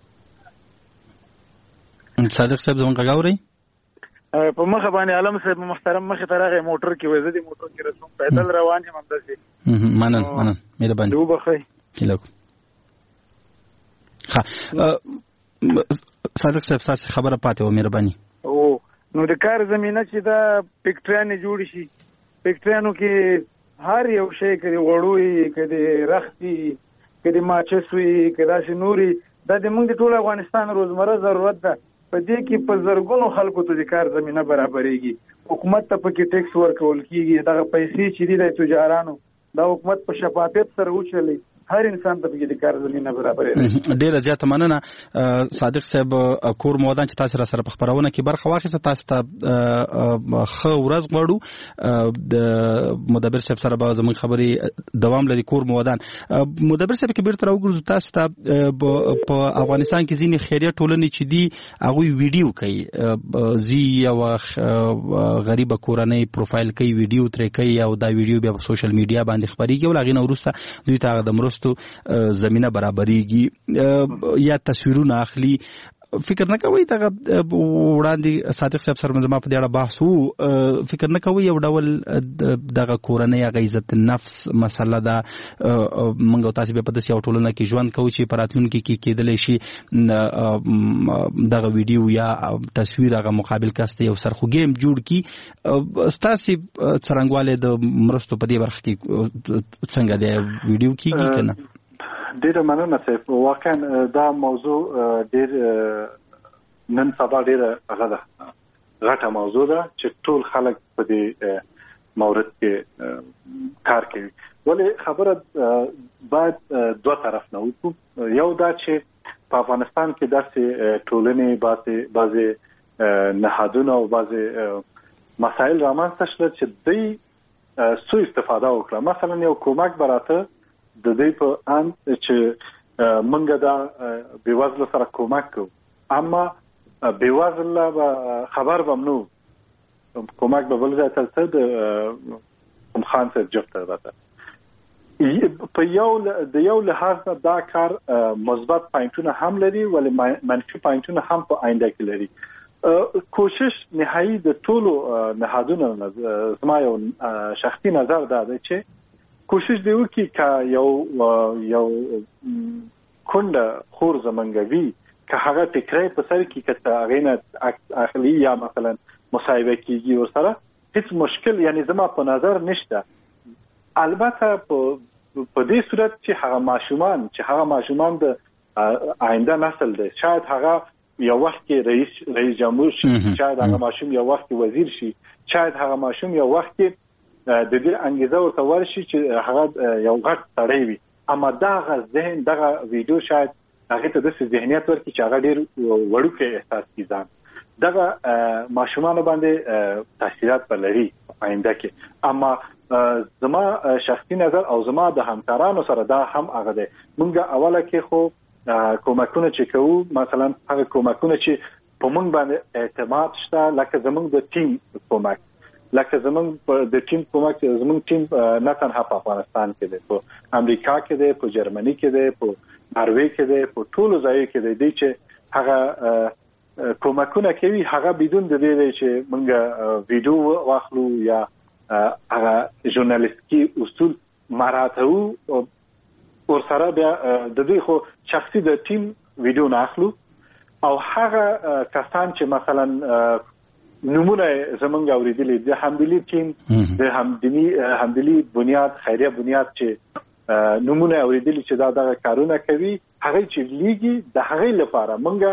صادق صاحب زموږ غږ اورئ؟ په مخه باندې عالم صاحب محترم مخې ته راغی موټر کې وای، زه دې موټر کې رسوم پیدل روان یم همداسې. منن منن مهرباني وبخئ. هیله کوم. ها صادق صاحب تاسو خبره پاتې و مهرباني. او نو د کار زمينه چې دا فیکټریانه جوړ شي، فیکټریانو کې هر یو شی کړي وړوي کړي رختي کړي ماچسوي کړي نوري دا د موږ ټول افغانستان روزمره ضرورت ده. په دې کې په زرګونو خلکو ته د کار زمينه برابرېږي. حکومت ته پکې ټیکس ورکول کیږي. دا پیسې چې دي د تجارانو دا حکومت په شفافیت سره وچلي هر انسان ته د کار زمينه برابرې. ډیره زیاته مننه صادق صاحب. کور مودان چې تاسو را سره په خبرونه کې برخه واخیسته، تاسو ته خو ورځ غواړو. د مدبر صاحب سره به زموږ خبرې دوام لري. کور مودان مدبر صاحب کې بیرته راوګرځو، تاسو ته په افغانستان کې ځینې خیریه ټولنې چې دي هغه ویډیو کوي، زی او غریب کورنۍ پروفایل کوي، ویډیو ترې کوي او دا ویډیو بیا په سوشل میډیا باندې خبريږي او هغه وروسته دوی ته د مرستو زمينه برابرېږي یا تصویرونه اخلي. فکر نه کوي دا وړاندې صادق صاحب سره زما په دې اړه بحث وو، فکر نه کوي یو ډول دغه کورنۍ هغه عزت النفس مسله ده. موږ تاسو به په داسې یو ټولنه کې ژوند کوو چې په راتلونکي کې کېدلی شي دغه ویډیو یا تصویر هغه مقابل کس ته یو سرخوږی جوړ کړي. ستاسو څرنګوالی د مرستو په دې برخه کې څنګه دی، ویډیو کېږي که نه؟ ډیره مننه صاحب. واقعا دا موضوع ډیر نن سبا ډیره هغه ده غټه موضوع ده چې ټول خلک په دې مورد کې کار کوي. ولې خبره باید دوه طرف نه وکړو. یو دا چې په افغانستان کې داسې ټولنې بعضې بعضې نهادونه او بعضې مسایل رامنځته شول چې دوی سوء استفاده وکړه. مثلا یو کومک براته د دې په ان چې منګه دا بيوازله سره کومک کو، اما بيوازله خبر بمنو کومک به بل ځای ته د کوم خان څخه جفت راته په یو د یو لحاظ دا کار مثبت پوینټونه هم لري ولې منفي پوینټونه هم په آینده کې لري. کوشش نهایی د ټولو نهادونو زما یو شخصي نظر دا دی چې کوشش دی وکړي ک یو یو کونډه خور زمنګوي که هغه ټکرای په سر کې کته غینه اخلي یا مثلا مصاحبه کیږي ورسره هیڅ مشکل یعنی زما په نظر نشته. البته په په دې صورت چې هغه ماشومان چې هغه ماشومان د آینده نسل دی، شاید هغه یو وخت کې رئیس رئیس جمهور شي، شاید هغه ماشوم یو وخت وزیر شي، شاید هغه ماشوم یو وخت د دې انګیزه ورته ورشي چې هغه یو غټ سړی وي. اما دا غ ذهن دغه ویډیو شاید هغه ته د ذهنیت ورکړي چې هغه ډیر وړوکی احساس کیږي. دغه ماشومان باندې تاثیرات بلري آینده کې. اما زما شخصي نظر او زما د همکارانو سره دا هم هغه دی، مونږه اوله کې خو کومکونه چې کوو مثلا هغه کومکونه چې په مونږ باندې اعتماد شته، لکه زمونږ د ټیم کومک، لکه زمونږ د ټیم کومک زمونږ ټیم نه تنها په افغانستان کې دی، په امریکا کې دی، په جرمني کې دی، په ناروې کې دی، په ټولو ځایو کې دی چې هغه کومکونه کوي. هغه بدون د دې چې مونږ ویډیو واخلو یا هغه ژورنالیستي اصول مراعاتو او سره بیا د دوی خو شخصي د ټیم ویډیو نه اخلو او هغه کسان چې مثلا نمونه زمونږ اوریدلې د همدلی ټیم د همدلی همدلی بنیاد خیریه بنیاد چې نمونه اوریدلې چې دا دغه کارونه کوي، هغه چې لیږي د هغه لپاره مونږه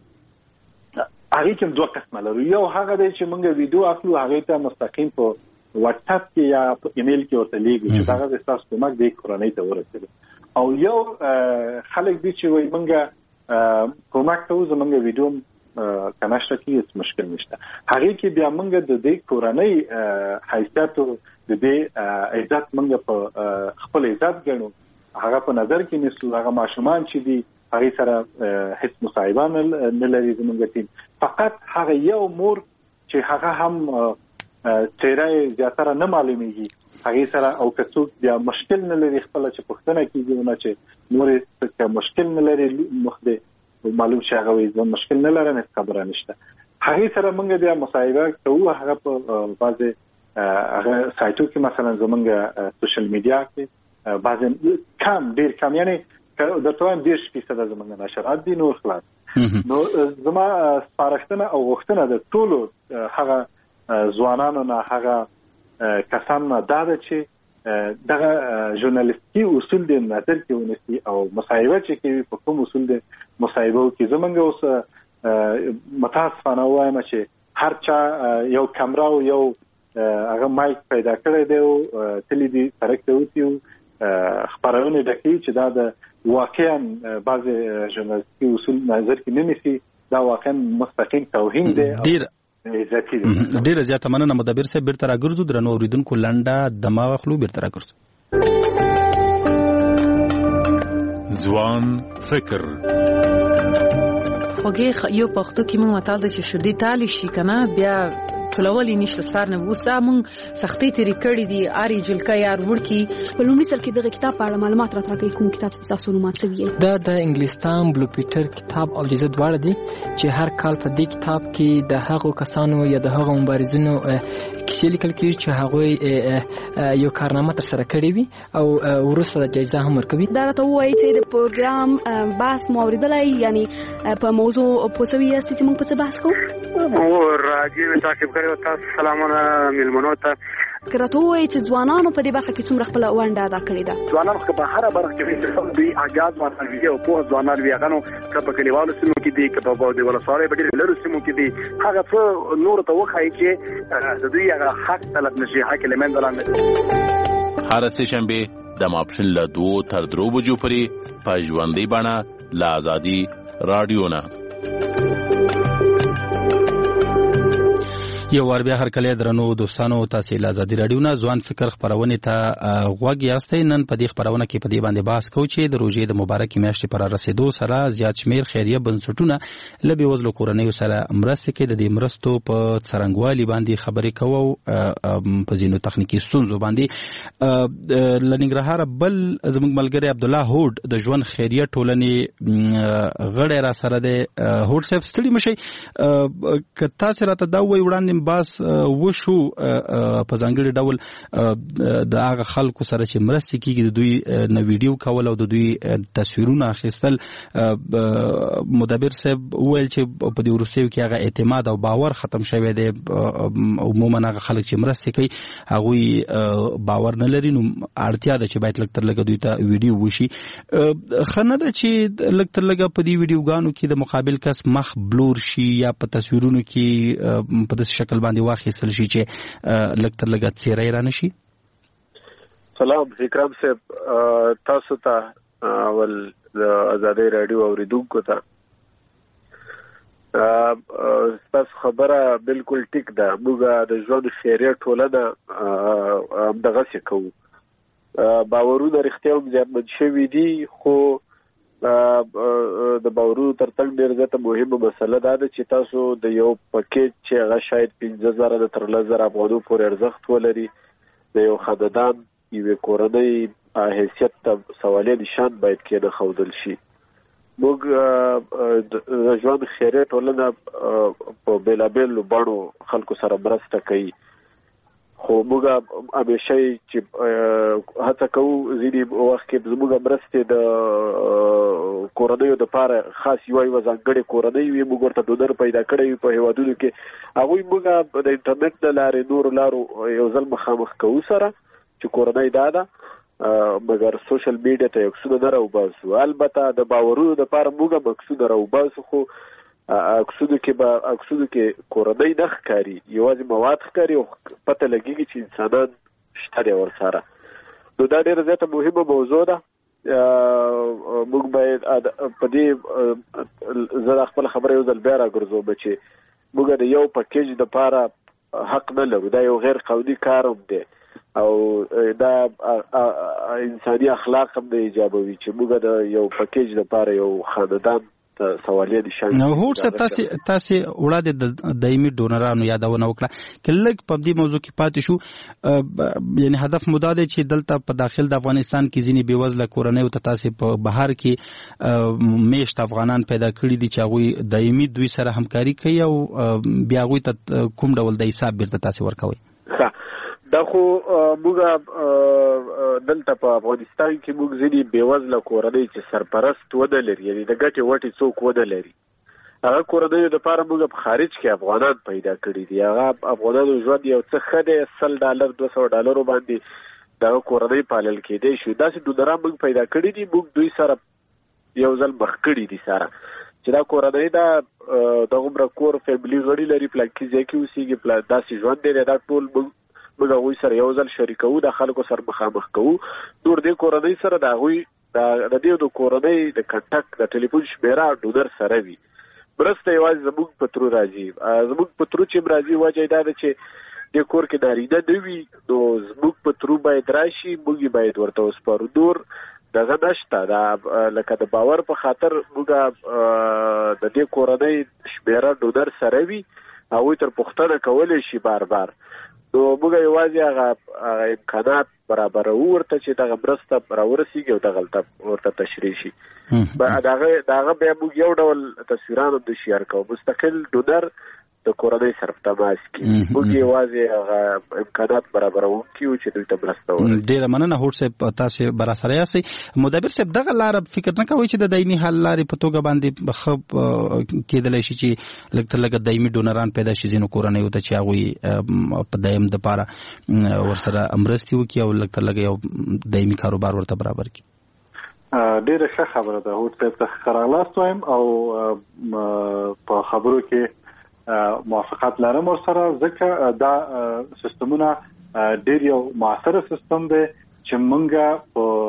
هغه کوم دوه قسمه لرو. یو هغه دی چې مونږ ویډیو اخلو هغه ته مستقیم په واتس اپ کې یا په ایمیل کې ورته لیږو چې دا د تاسو کومک دی کورنۍ ته ورسېږي. او یو خلک دي چې وایي مونږ کومک ته زمونږ ویډیو کناشته کې هیڅ مشکل نشته. هغه کې بیا مونږ د دې کورنۍ حیثیت او د دې عزت مونږ په خپل عزت ګڼو، هغه په نظر کې نیسو. هغه ماشومان چې دي هغه سره هیڅ مصاحبه نه لري زمونږ ټیم، فقط هغه یو مور چې هغه هم چیرې زیاتره نه معلومیږي هغه سره او کڅوک بیا مشکل نه لري خپل چې پښتنه کیږي نه چې نور څه مشکل نه لري مخده معلوم شي هغه وي مشکل نه لري نه خبره نشته. هغه سره موږ بیا مصاحبه کوو، هغه په بعضه هغه سایتو کې مثلا زمونږ سوشل میډیا کې بعضه کم ډیر کم یعنی د توان دیش فیصد زمونږ نشرات دي نور خلاص. نو زما سپارښتنه او غوښتنه د ټولو هغه ځوانانو نه هغه کسان نه دا ده چې دغه ژورنالیستي اصول د نظر کې ونیسي او مصاحبه چې کوي په کوم اصول د مصاحبه کې زمونږ اوس متاسفانه وایم چې هر چا یو کیمرا او یو هغه مایک پیدا کړی دی او تللی دی سرک ته وتی خبرونه ډکې چې دا د واقعا بعض ژورنالیستي اصول نظر کې نه نیسي دا واقعا مستقیم توهین دی. ډیر ډیر زیاته مننه مدبر صاحب. بیرته راګرځو درنو اوریدونکو لنډه دماغ خلو بیرته راګرځو. ځوان فکر خوږه یو پښتو کې موږ متال د چې شردي تالی شي کنه بیا ټولولې نشته سار نه وسه موږ سختي تری کړې دي اری جلکا یار ورکی په لومړي سر کې دغه کتاب په اړه معلومات راټولوي. کوم کتاب تاسو معلومات سوي دا د انګلیستان بلو پیټر کتاب او جزء دواړه دي چې هر کال په دې کتاب کې د هغو کسانو یا د هغو مبارزینو کیسې لیکل کېږي چې هغه یو کارنامه تر سره کړې وي او وروسته د جایزه هم ورکوي. دا راته وایي چې د پروګرام بحث مو اوریدلای یعنی په موضوع پوسوي است چې موږ په څه بحث کوو او راځي تعقیب کړو. تاسو سلامونه ملمنو ته کرته وایي چې ځوانانو په دې برخه کې څومره خپل ونډه ادا کړې ده. ځوانانو په هر برخه کې دوی اجازه ورکړي او په ځوانان وی غنو کله کلیوالو سیمو کې دي کله په دې ولسوالۍ په ډېر لرو سیمو کې دي هغه څه نور ته وخایي چې د دوی هغه حق طلب نشي حق لمن دلانه. هر سه شنبه د ماپښین له دوه تر درو بجو پورې په ژوندۍ بڼه له ازادي رادیو نه. یو ور بیا هر کله درنو دوستانو تاسو له ازادي رادیو نه ځوان فکر خبرونه ته غوږ یاستئ. نن په دې خبرونه کې په دې باندې بحث کوو چې د روزې د مبارکې میاشتې پر رسیدو سره زیات شمیر خیریه بنسټونه له بېوزلو کورنیو سره مرسته کوي. د دې مرستو په څرنګوالي باندې خبرې کوو په ځینو تخنیکی ستونزو باندې. لنګرهار بل زموږ ملګری عبد الله هوډ د ژوند خیریه ټولنې غړی را سره دی. هوډ صاحب ستړي مشئ که تاسو راته دا وایي وړاندې باس وشو په ځانګړي ډول د هغه خلکو سره چې مرستې کیږي د دوی نه ویډیو کول او د دوی تصویرونه اخیستل. مدبر صاحب وویل چې په دې وروستیو کې هغه اعتماد او باور ختم شوی دی. عموما هغه خلک چې مرستې کوي هغوی باور نه لري نو اړتیا ده چې باید لږ تر لږه دوی ته ویډیو وشي. ښه نه ده چې لږ تر لږه په دې ویډیوګانو کې د مقابل کس مخ بلور شي یا په تصویرونو کې په داسې شکل باندې واخیستل شي چې لږ تر لږه څیرې را نشي. سلام اکرام صاحب تاسو ته اول د ازادي رادیو اوریدونکو ته تاسو خبره بالکل ټیک ده. موږ د ژوند خیریه ټولنه همدغه څه کوو. باورونه رښتیا هم زیانمن شوي دي خو د باورونو ترڅنګ ډېر زیاته مهمه مسله دا ده چې تاسو د یو پکیج چې هغه شاید پنځه زره د تر لس زره افغانو پورې ارزښت ولري د یو خاندان یوې کورنۍ حیثیت ته سوالیه نشان باید کېنښودل شي. موږ د ژوند خیریه ټولنه په بېلابېلو بڼو خلکو سره مرسته کوي خو موږ همیشه چې هڅه کوو ځینې وخت کې زموږ مرستې د کورنیو دپاره خاص یوه یوه ځانګړې کورنۍ وي موږ ورته ډونر پیدا کړی وي په هېوادونو کې هغوی موږ د انټرنیټ له لارې نورو لارو یو ځل مخامخ کوو سره چې کورنۍ دا ده مګر سوشل میډیا ته عکسونه نه راوباسو. البته د باورونو دپاره موږ هم عکسونه راوباسو خو عکسونو کې به عکسونو کې کورنۍ نه ښکاري یوازې مواد ښکاري او پته لګېږي چې انسانان شته دی ورسره. نو دا ډېره زیاته مهمه موضوع ده. موږ باید په دې زه دا خپله خبره یو ځل بیا راګرځوم چې موږ د یو پکیج دپاره حق نه لرو. دا یو غیر قانوني کار هم دی او دا انساني اخلاق هم نه ایجابوي چې موږ د یو پکیج دپاره یو خاندان سوالیه دي شان. نو هوټ صاحب تاسو تاسو وړاندې د دایمي ډونرانو یادونه وکړه چې لږ په دې موضوع کې پاتې شو. یعنی هدف مو دا دی چې دلته په داخل د افغانستان کې ځینې بېوزله کورنیو ته تاسو په بهر کې میشت افغانان پیدا کړي دي چې هغوی دایمي دوی سره همکاري کوي او بیا هغوی ته کوم ډول د حساب بیرته تاسو ورکوي. دا خو موږ دلته په افغانستان کې موږ ځینې بېوزله کورنۍ چې سرپرست ونه لري، یعنې د ګټې وټې څوک ونه لري، هغه کورنیو لپاره موږ په خارج کې افغانان پیدا کړي دي. هغه افغانانو ژوند یو څه ښه دی، سل ډالر دوه سوه ډالرو باندې دغه کورنۍ پالل کېدی شي. داسې ډونران موږ پیدا کړي دي، موږ دوی سره یو ځل مخ کړي دي سره چې دا کورنۍ دا د عمره کور فیملی غړي لري، پلانکي ځای کې اوسېږي، داسې ژوند دی، دا ټول موږ موږ هغوی سره یو ځل شریکوو، د خلکو سره مخامخ کوو. نور دې کورنۍ سره د هغوی د دې د کورنۍ د کنټکټ د ټلیفون شمیره ډونر سره وي. مرسته یوازې زموږ په ترو راځي. زموږ په ترو چې راځي وجه دا ده چې دې کور کې نارینه نه وي، نو زموږ په ترو باید راشي، موږ باید ورته وسپارو. نور دغه نشته، دا لکه د باور په خاطر موږ د دې کورنۍ شمیره ډونر سره وي، هغوی تر پوښتنه کولی شي بار بار. نو موږ یوازې هغه امکانات برابروو ورته چې دغه مرسته راورسېږي او دغلته ورته تشریح شي. د هغه بیا موږ یو ډول تصویران هم د شیر کوو، مستقل ډونر د کورنۍ سره په تماس کې موږ یوازې هغه امکانات برابروونکي یو چې دوی ته مرسته ورکړي. ډېره مننه هوډ صاحب، تاسې به راسره یاستئ. مدبر صاحب، دغه لاره فکر نه کوئ چې د دایمي حل لارې په توګه باندې ښه کېدلی شي چې لږ تر لږه دایمي ډونران پیدا شي ځینو کورنیو ته چې هغوی په دایم دپاره ورسره مرستې وکړي او لږ تر لږه یو دایمي کاروبار ورته برابر کړي؟ ډېره ښه خبره ده. هوډ صاحب ته ښه راغلاست وایم او په خبرو کې موافقت لرم ورسره، ځکه دا سیستمونه ډېر یو معاصره سیستم دی چې موږ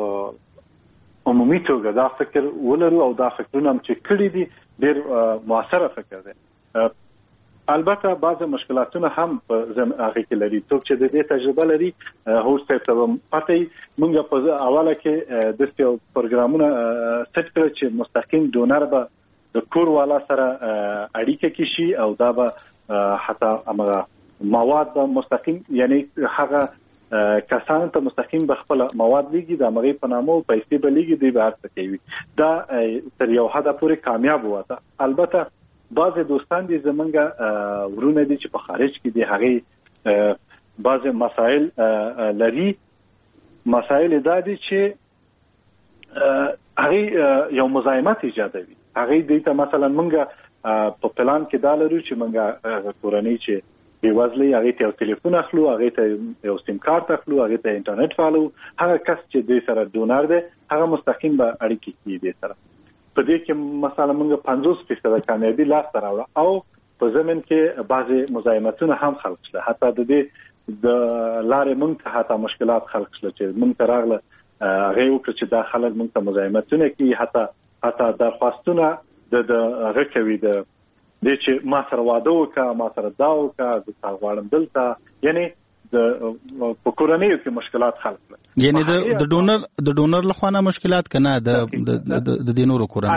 په عمومي توګه دا فکر ولرو او دا فکرونه هم چې کړي دي ډېر معاصره فکر دی. البته بعض مشکلاتونه هم په هغه کې لري. څوک چې د دې تجربه لري، هوډ صاحب ته پته وي، موږ په اوله کې داسې یو پروګرامونه سیټ کړل چې مستقیم ډونر به د کور والا سره اړیکه کې شي او دا به حتی هغه مواد به مستقیم، یعنی هغه کسانو ته مستقیم به خپل مواد لیږي، د هغې په نامه پیسې به لیږي، دوی به هر څه کوي. دا تر یو حده پورې کامیاب وته. البته بعضې دوستان دي زمونږ ورونه دي چې په خارج کې دي، هغې بعضې مسایل لري. مسایل دا دي چې هغې یو مزاحمت ایجادوي. هغه دې ته مثلا مونږ په پلان کې دا لرو چې مونږ کورنۍ چې بېوزلې هغه ته یو ټلیفون اخلو، هغه ته یو سیم کارت اخلو، هغه ته انټرنیټ فالو، هغه کس چې دې سره ډونر دی هغه مستقیم به اړیکې کوي دې سره. په دې کې مثلا مونږ پنځوس فیصد کامیابي لاسته راوړه او په ضمن کې بعضې مزاحمتونه هم خلق شله. حتی د دې د لارې مونږ ته حتی مشکلات خلق شله چې مونږ ته راغله هغه وکړه چې دا خلک مونږ ته مزاحمتونه کوي، حتی حتی درخواستونه د هغه کوي د دې چې ما سره واده وکړه، ما سره دا وکړه، زه تا غواړم دلته. یعنی د په کورنیو کې مشکلات خلق کړل، یعنی د ډونر د ډونر لخوا نه مشکلات کنه د د د نورو کورنیو.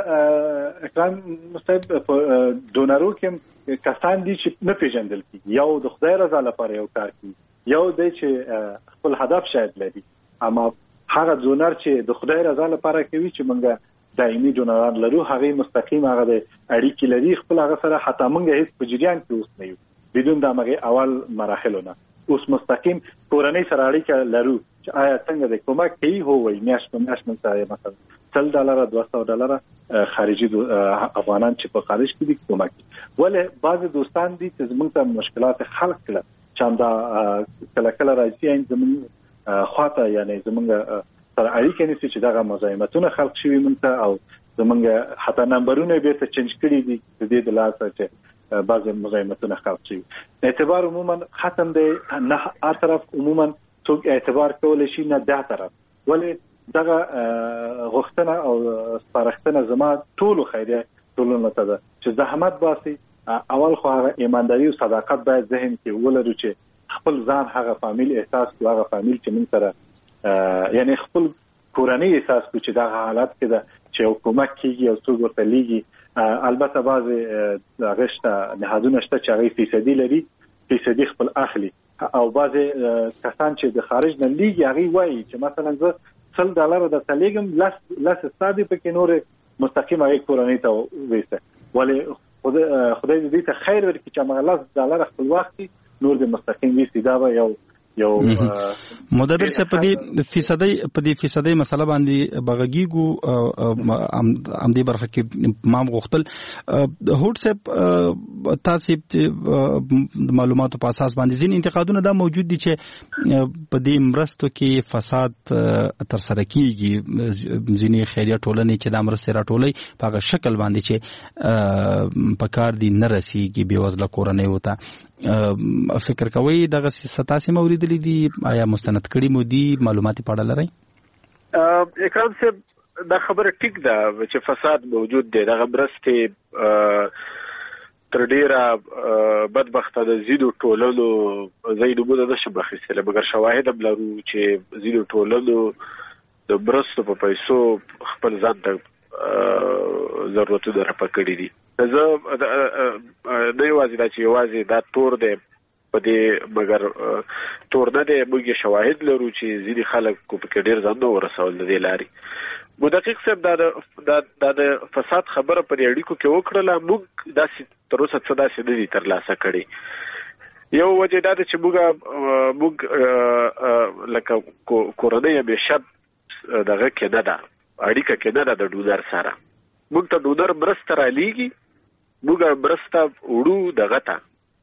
البته اکرام صاحب په ډونرو کې کسان دي چې نه پیژندل کیږي، یو د خدای رضا لپاره یو کار کوي، یو دی چې خپل هدف شاید لري، اما هغه ډونر چې د خدای رضا لپاره کوي چې موږ دایمي ډونران لرو، هغه مستقیم هغه د اړیکې لري خپل هغه سره، حتی موږ هیڅ په جریان کې اوس نه یو بدون د هغه اول مراحلونه. اوس مستقیم کورنۍ سره اړیکه لرو چې آیا څنګه د کومک کوي، هو وایي میاشت په میاشت موږ مثلا سل ډالره دوه سوه ډالره خارجي افغانان چې په خارج کې دي کومک. ولې بعضې دوستان دي چې زموږ ته مشکلات خلق کړل چې همدا کله کله راځي این زموږ خواته، یعنی زموږ سره اړیکه نیسي چې دغه مزاحمتونه خلق شوي موږ ته، او زموږ حتی نمبرونه بیرته چینج کړي دي د دې د لاسه چې بعضې مزاحمتونه خلق شوي. اعتبار عموما ختم دی، نه هر طرف عموما څوک اعتبار کولی شي نه دا طرف. ولې دغه غوښتنه او سپارښتنه زما ټولو خیریه ټولنو ته ده چې زحمت باسي. اول خو هغه ایمانداري او صداقت باید ذهن کې ولرو چې خپل ځان هغه فامیل احساس کړو، هغه فامیل چې موږ سره یعنی خپل کورنۍ احساس کړو چې دا حالت کې ده چې یو کومک کېږي او څوک ورته لیږي. البته بعضې هغه شته نهادونه شته چې هغوی فیصدي لري، فیصدي خپل اخلي، او بعضې کسان چې د خارج نه لیږي هغوی وایي چې مثلا زه سل ډالره درته لیږم، لس ستا دي پکې نورې مستقیم هغې کورنۍ ته ویسته. ولې خدای دې ته خیر ورکړي چې هماغه لس ډالره خپل وخت نور د مستقیم ویسي. دا به یو یو مدبر صاحب په دې فیصدي په دې فیصدي مسله باندې بغږیګو ام دې برخه کې مام غختل هوټ صاحب تاسو معلوماتو په اساس باندې ځین انتقادونه دا موجود دي چې په دې مرستو کې فساد تر سره کیږي ځینې خیریه ټولنې چې د مرستې راټولي په هغه شکل باندې چې په کار دي نه رسیږي بې وزله کورنۍ وته فکر کوي دغه ستاسو موریدلې دي آیا مستند کړي مو دي معلومات په اړه لري؟ اکرام صاحب دا خبره ټیک ده چې فساد موجود دی دغه مرستې تر ډیره بدبخته د زیدو ټولنو زیدونه نشم اخیستلی مګر شواهد هم لرو چې زیدو ټولنو د مرستو په پیسو خپل ځان ته ضرورتونه راپکړي دي. زه نه یوازې دا چې یوازې دا تور دی په دې مګر تور نه دی موږ شواهد لرو چې ځینې خلک کو پکې ډېر ځان نه ورسول د دې لارې. مدقق صاحب دا د د فساد خبره پر اړیکو کې وکړله موږ داسې تر اوسه څه داسې نه دي ترلاسه کړي. یو وجه دا ده چې موږ موږ لکه کورنۍ همیشه دغه کې نه ده اړیکه کې نه ده د ډونر سره. موږ ته ډونر مرسته رالیږي موږ مرسته وړو دغه ته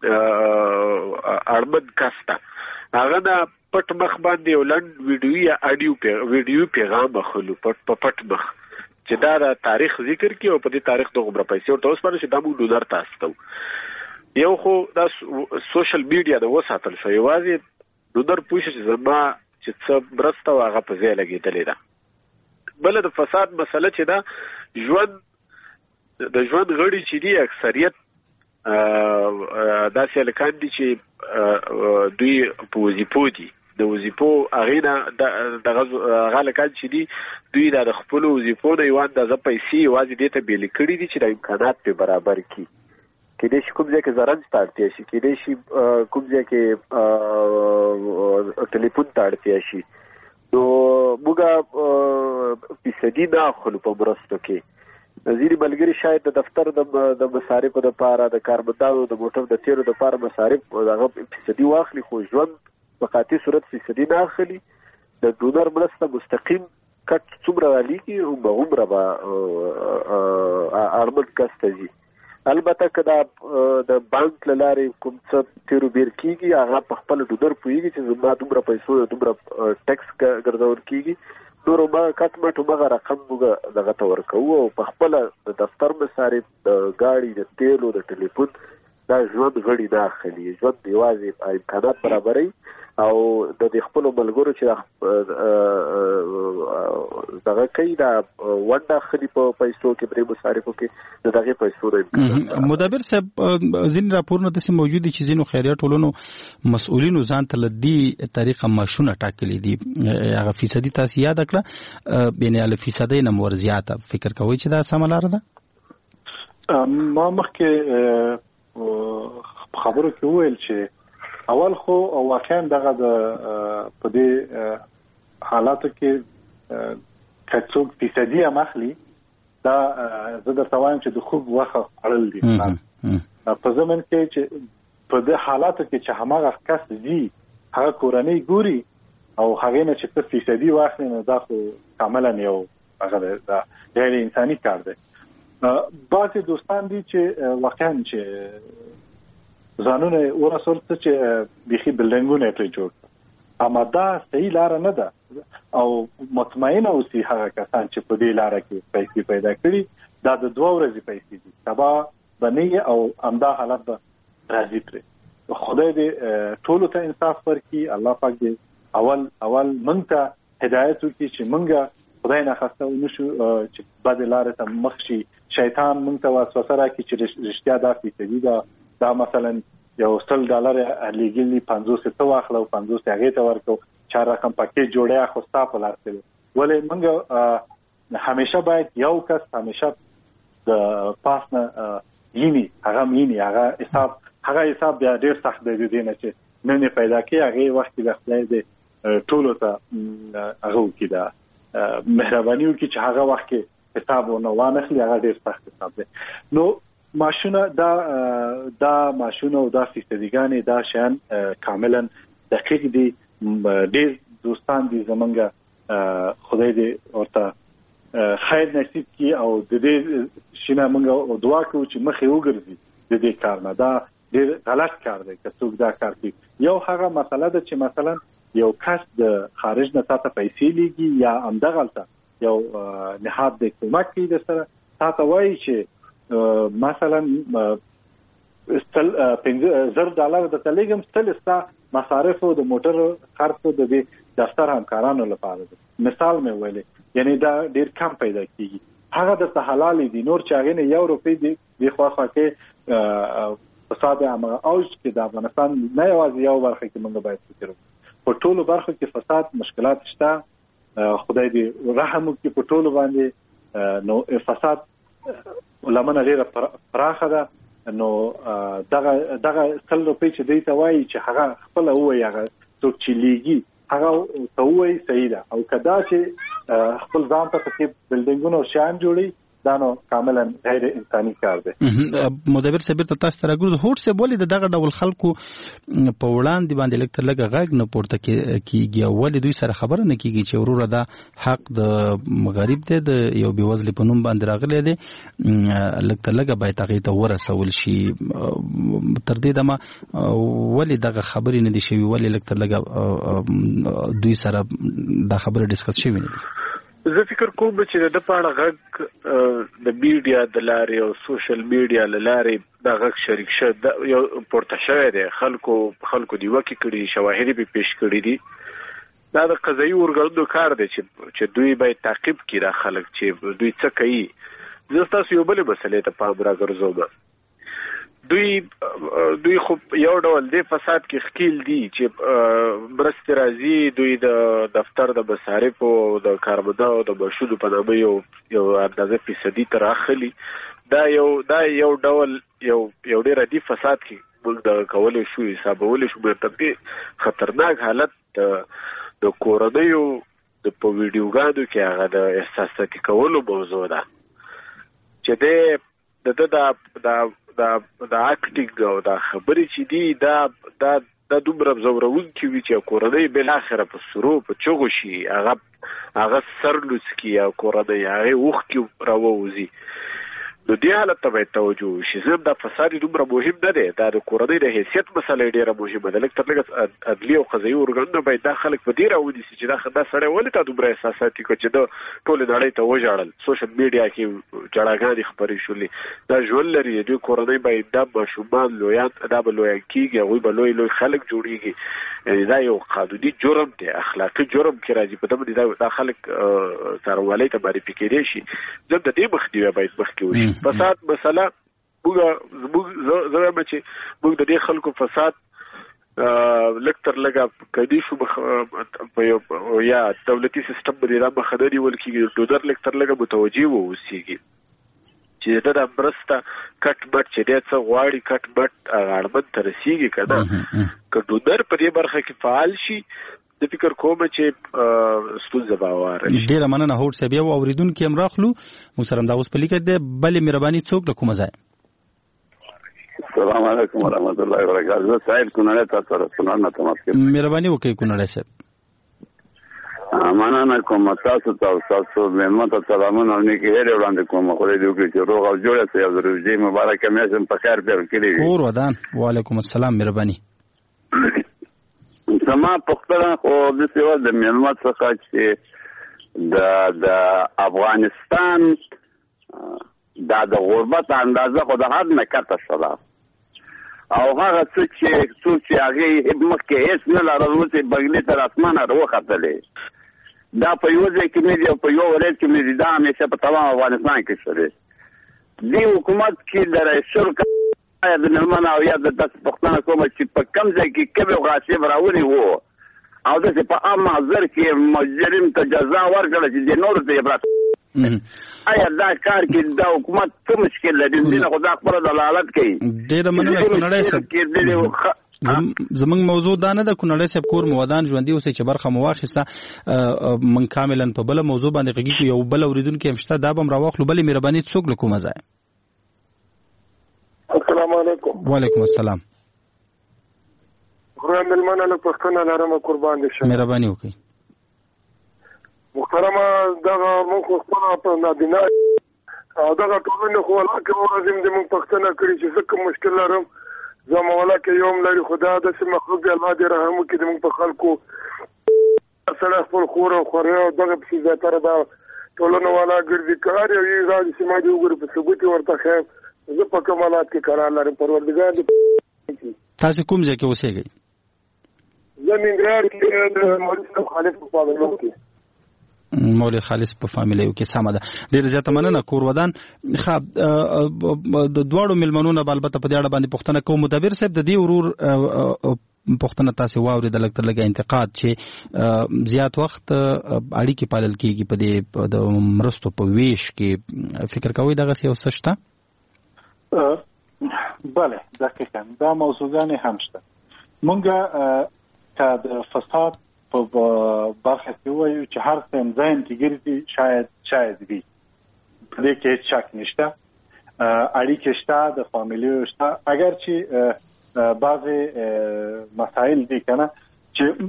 اړمن کس ته هغه نه پټ مخ باندې یو لنډ ویډیو یا اډیو ویډیو پیغام اخلو پټ په پټ مخ چې دا د تاریخ ذکر کی او په دې تاریخ د غوړه پیسې او تاسو باندې چې دا موږ ډونر تاسو یو خو دا سوشل میډیا د وساتل شو یوازې ډونر پوښتنه چې زما چې څه مرسته هغه په ځای لګیدلې ده. بل د فساد مسله چې دا ژوند د ژوند غړي چې دی اکثریت داسې هلکان دي چې دوی په وظیفو دي د وظیفو هغې نه دغه هلکان چې دي دوی دا د خپلو وظیفو نه یوه اندازه پیسې یوازې دې ته بیلې کړي دي چې د امکانات پرې برابر کړي. کېدای شي کوم ځای کې زرنج ته اړتیا شي کېدای شي کوم ځای کې ټلیفون ته اړتیا شي نو موږ فیصدي نه اخلو په مرستو کې. ځینې ملګري شاید د دفتر د مصارفو دپاره د کارمندانو د موټر د تیلو دپاره مصارف هغه فیصدي واخلي خو ژوند په قاطع صورت فیصدي نه اخلي. د ډونر مرسته مستقیم کټ څومره رالیږي هغومره به اړمن کس ته ځي. البته که دا د بانک له لارې کوم څه تیرو بیر کېږي هغه په خپل ډونر پوهېږي چې زما دومره پیسو دومره ټیکس ګرځول کېږي نور ما کټ مټ مغه رقم موږ دغه ته ورکوو او په خپل د دفتر مصارف د گاډي د تیلو د ټلیفون دا ژوند غړي نه اخلي. ژوند یوازې امکانات برابروي او د خپل ملګرو چې دغه کوي دا ونډه اخلي په پیسو کې پرې مصارفو کې د دغه پیسو د مدبر صاحب ځینې راپورونه داسې موجود دي چې ځینو خیریه ټولنو مسؤلینو ځان ته له دې طریقه معاشونه ټاکلي دي هغه فیصدي تاسو یاد کړه یعنې له فیصدۍ نه ور زیاته فکر کوئ چې دا سمه لاره ده؟ ما مخکې خبرو کې وویل چې اول خو واقعا دغه د په دې حالاتو کې که څوک فیصدي هم اخلي دا زه درته وایم چې د خوب وخت خوړل دي په زمن کې چې په دې حالاتو کې چې هماغه کس ځي هغه کورنۍ ګوري او هغې نه چې څه فیصدي واخلي نو دا خو کاملا یو هغه غیر انساني کار دی. بعضې دوستان دي چې واقعا چې ځانونه ورسول څه چې بیخي بلډینګونه پرې جوړ اما دا صحیح لاره نه ده او مطمئنه اوسي هغه کسان چې په دې لاره کې پیسې پیدا کړي دا د دوه ورځې پیسې دي سبا به نه او همدا حالت به راځي پرې. خدای دې ټولو ته انصاف ورکړي الله پاک دې اول اول موږ ته هدایت وکړي چې موږ خدای نه خواسته ونشو چې بدې لارې ته مخ شي شیطان موږ ته وسوسه راکړي چې رښتیا دا فیصدي ده دا مثلا یو سل ډالر لیګلی پنځوس ته واخلو پنځوس هغه ته ورکو چار رقم پکې جوړیا خو ستا په لاس کې ولې موږ همیشه باید یو کس همیشه د پاسنه یینی هغه یینی هغه حساب هغه حساب بیا ډیر سخت دی دینه چې نه نه پیدا کې هغه وخت د خپل دی ټولو ته هغه کې دا مهرباني وکړي چې هغه وخت کې حساب ونه وانخلي هغه ډیر سخت حساب دی. نو ماشونه دا دا ماشونه او دا فیصدیګانې دا شان کاملا دقیق دي ډېر دوستان دي زمونږ خدای دې ورته خیر نصیب کی او د دې شینه موږ دعا کوو چې مخې وګرځي د دې کار نه. دا ډېر غلط کار دی که څوک دا کار کوي. یو هغه مسله ده چې مثلا یو کس د خارج نه تاسو پیسې لیږي یا همدغلته یو نهاد د کومک کوي د سره تاسو وایي چې مثلا استل پنځه زر ډالر د تلګم ستل ستا مصارف او د موټر خرڅ د دې دفتر همکارانو لپاره ده. مثال مې ویلې یعنی دا ډیر کم پیدا کیږي. هغه د حلال دي نور چاغې نه یو روپۍ دی د خواخوا کې فساد عامه اوج کې د افغانستان نه یوازې یو برخه کې موږ باید فکر وکړو. په ټولو برخو کې فساد مشکلات شته. خدای دې رحم وکړي په ټولو باندې. نو فساد لمنه ډیره پراخه ده. نو دغه دغه څل روپۍ چې دی ته وایي چې هغه خپل وایي هغه څوک چې لیږي هغه ته وایي صحیح ده. او کدا چې خپل ځان ته پکې بلډینګونه او شیان جوړي دا نو کاملا غیر انساني کار دی. مدبر صاحب ته تاسو ته راګورځ هوټ سه بولې د دغه ډول خلکو په وړاندې باندې لکه لګه غاګ نه پورته کیږي او ولې دوی سره خبره نه کیږي چې وروره دا حق د غریب دی د یو بیوزل په نوم باندې راغلی دی لکه لګه باید هغه ته ورسول شي. تر دې دمه ولې دغه خبرې نه دي شوی ولې لکه لګه دوی سره دا خبره ډیسکس شوی نه دي. زه فکر کوم چې د پاڼه غږ د میډیا د لارې او سوشل میډیا له لارې د غږ شریک شه یو پورته شوی دی. خلکو خلکو دی وکی کړي شواهد به پیش کړي دي. دا د قضایي ورګردو کار دی چې چې دوی باید تعقیب کړي را خلک چې دوی څه کوي. زه تاسو یو بل مسلې ته پام راګرځوم. دوی دوی خو یو ډول دی فساد کې خکیل دي چې مرستې راځي دوی د دفتر د مصارف او د کارمنده او د مشهودو په نامه یو یو اندازه فیصدي تر اخلي. دا یو دا یو ډول یو یو ډېر عادي فساد کې موږ د کولای شو حسابولی شو. مرتبه خطرناک حالت د کورنیو د په ویډیوګانو کې هغه د احساساتي کولو موضوع ده چې د د د د دا د اکټینګ او دا خبرې چې دي دا دا د دومره زورونکي وي چې کورنۍ بل اخره په سرو په چغو شي هغه هغه سرلوڅ کی او کورنۍ هغه وخ کی راووزي. نو دې حالت ته باید توجه شي. زم دا فساد دومره مهم نه دی. دا د کورنۍ د حیثیت مسله ډیره مهمه ده. لکه تر لږه عدلي او قضایي ورګرونه باید دا خلک په دې راونیسي چې دا دا سړی ولې تا دومره احساساتي کړ چې د ټولې نړۍ ته وژاړل. سوشل میډیا کې جړاګانې خپرې شولې. دا ژوند لري. دوی کورنۍ باید دا ماشومان لویان دا به لویان کېږي هغوی به لوی لوی خلک جوړېږي. یعنې دا یو قانوني جرم دی اخلاقي جرم کې راځي. په دغه باندې دا خلک څارنوالۍ ته معرفي کېدی شي. زم د دې مخنیوی باید مخکې وشي. فساد مسله موږ زموږ زه وایم چې موږ د دې خلکو فساد لږ تر لږه کدي شو په یو یا دولتي سیستم باندې را مخه نه نیول کېږي. ډونر لږ تر لږه متوجه واوسېږي چې دا د مرسته کټ بټ چې دی څه غواړي کټ بټ اړمن ته رسېږي که نه. که ډونر په دې برخه کې فعال شي د فکر کوم چې ستونزه به واره شي. ډېره مننه هوټ صاحب. یو اورېدونکي هم راخلو موږ سره همدا اوس په لیکه دی. بلې مهرباني څوک له کومه ځای؟ السلام علیکم ورحمت الله وبرکاته. زه سعید کونړی تاسو سره کونړ نه تماس کوم. مهرباني وکړئ کونړی صاحب. مننه کوم تاسو ته او تاسو مېلمه ته سلامونه او نیکې هیلې وړاندې کوم. خدای دې وکړي چې روغ او جوړ سئ او د روژې مبارکه میاشت هم په خیر پیل کړې وي. کور ودان. وعلیکم السلام. مهرباني. زما پوښتنه خو داسې وه د مېلمه څخه چې د د افغانستان دا د غربت اندازه خو د حد نه کته شوه او هغه څه چې څوک چې هغې مخکې هېڅ نه لرل اوس یې بګلې تر اسمانه راوختلې. دا په یو ځای کې مې دي او په یو ولایت کې مې دي. دا همیشه په تمام افغانستان کې شوې. دې حکومت کې د رئیس یا د مېلمنه او یا د تاسو پوښتنه کوم چې په کوم ځای کې کوم غاصب راونی وو او داسې په عام محضر کې مجرم ته جزا ورکړه چې د نورو ته عبرت. آیا دا کار کې دا حکومت څه مشکل لري؟ دینه خو دا خپله دلالت کوي. ډېره مننه کونړی صاحب. زموږ موضوع دا نه ده کونړی صاحب کور مو ودان ژوندي اوسئ چې برخه مو واخیسته. من کاملا په بله موضوع باندې غږیږو. یو بل اورېدونکی هم شته دا به هم راواخلو. بلې مهرباني څوک له کومه ځای؟ السلام علیکم. وعلیکم السلام. خو ملمنه له پښتنه لرم قربان دي شه مهرباني وکړئ محترمه دغه موږ خپل په نادینا او دغه ټولنه خو الله کې لازم دي موږ پښتنه کړی چې څه کوم مشکل لرم زموږه کې یوم لري خدا د سم مخلوق دی الله دې رحم وکړي د موږ په خلکو سره خپل خور او خوري او دغه په زیاتره دا ټولنه والا ګرځي کار یو راځي چې ما دې وګورم په ثبوت ورته خیر زه په کمالات کې قرار لرم پروردګار دې تاسو کوم ځای کې اوسېږئ زمين غیر کې د مولوی خالص په فامیلو کې مولوی خالص په فامیلو کې سم ده ډیر زیاته مننه کور ودان خو د دواړو ملمنونو البته په دې اړه باندې پوښتنه کوم مدبر صاحب د دې ورور پوښتنه تاسو واوري د لکتر لګا انتقاد چې زیات وخت اړیکې پالل کیږي په دې د مرستو په ویش کې فکر کوي دغه څه وسشته بله دقیقاً دا موضوعګانې هم شته مونږه که د فساد په برخه کې وایو چې هر څه امزاین کې ګرځي شاید شاید وي په دې کې هیڅ شک نشته اړیکې شته د فامیلیو شته اگر چې بعضې مسایل دي که نه چې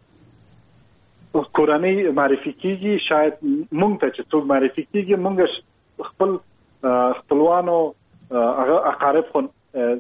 کورنۍ معرفي کېږي شاید مونږ ته چې څوک معرفي کېږي مونږ خپل خپلوانو هغه اقارب خو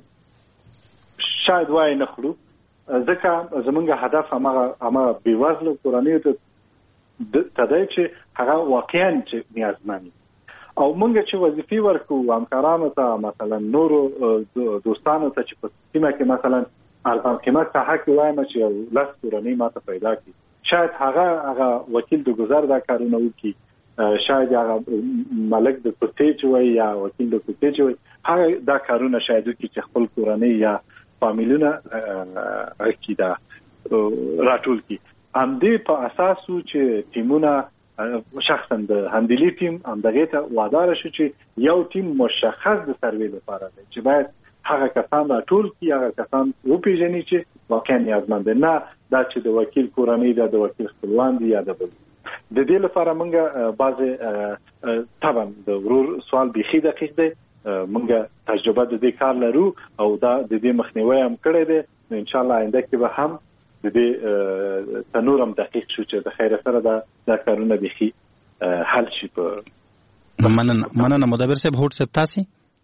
شاید وای نه خورو ځکه زمونږ هدف هماغه هماغه بېوزلو کورنیو ته دی چې هغه واقعا چې نیازمند او مونږ چې وظیفې ورکړو همکارانو ته مثلا نورو دوستانو ته چې په سیمه کې مثلا ارقام قیمت ساحه کې وایم چې یو لس کورنۍ ماته پیدا کړي شاید هغه هغه وکیل د ګذر دا کارونه وکړي شاید هغه ملک د کوڅې چې وایي یا وکیل د کوڅې چې وایي هغه دا کارونه شاید وکړي چې خپل کورنۍ یا فامیلونه اکی دا راټول کی همدې په اساسو چې ټیمونه شخصا د هندلی ټیم همدغه ته وادار شي چې یو ټیم مشخص د سروې لپاره دی چې باید هغه کسان راټول کی هغه کسان وپیژني چې واقعا نیازمند نه دا چې د وکیل کورنۍ دا د وکیل خپلوان دي یا د بل د دې لپاره موږ بعضې طبعا د ورور سوال بيخي دقیق دی مونږه تجربه د دې کار لرو او دا د دې مخنیوي هم کړی دی نو ان شاء الله آینده کې به هم د دې تنور هم دقیق شو چې د خیر سره دا د کارونه بيخي حل شي په مننه مننه مدبر صاحب هوټ صاحب تاسو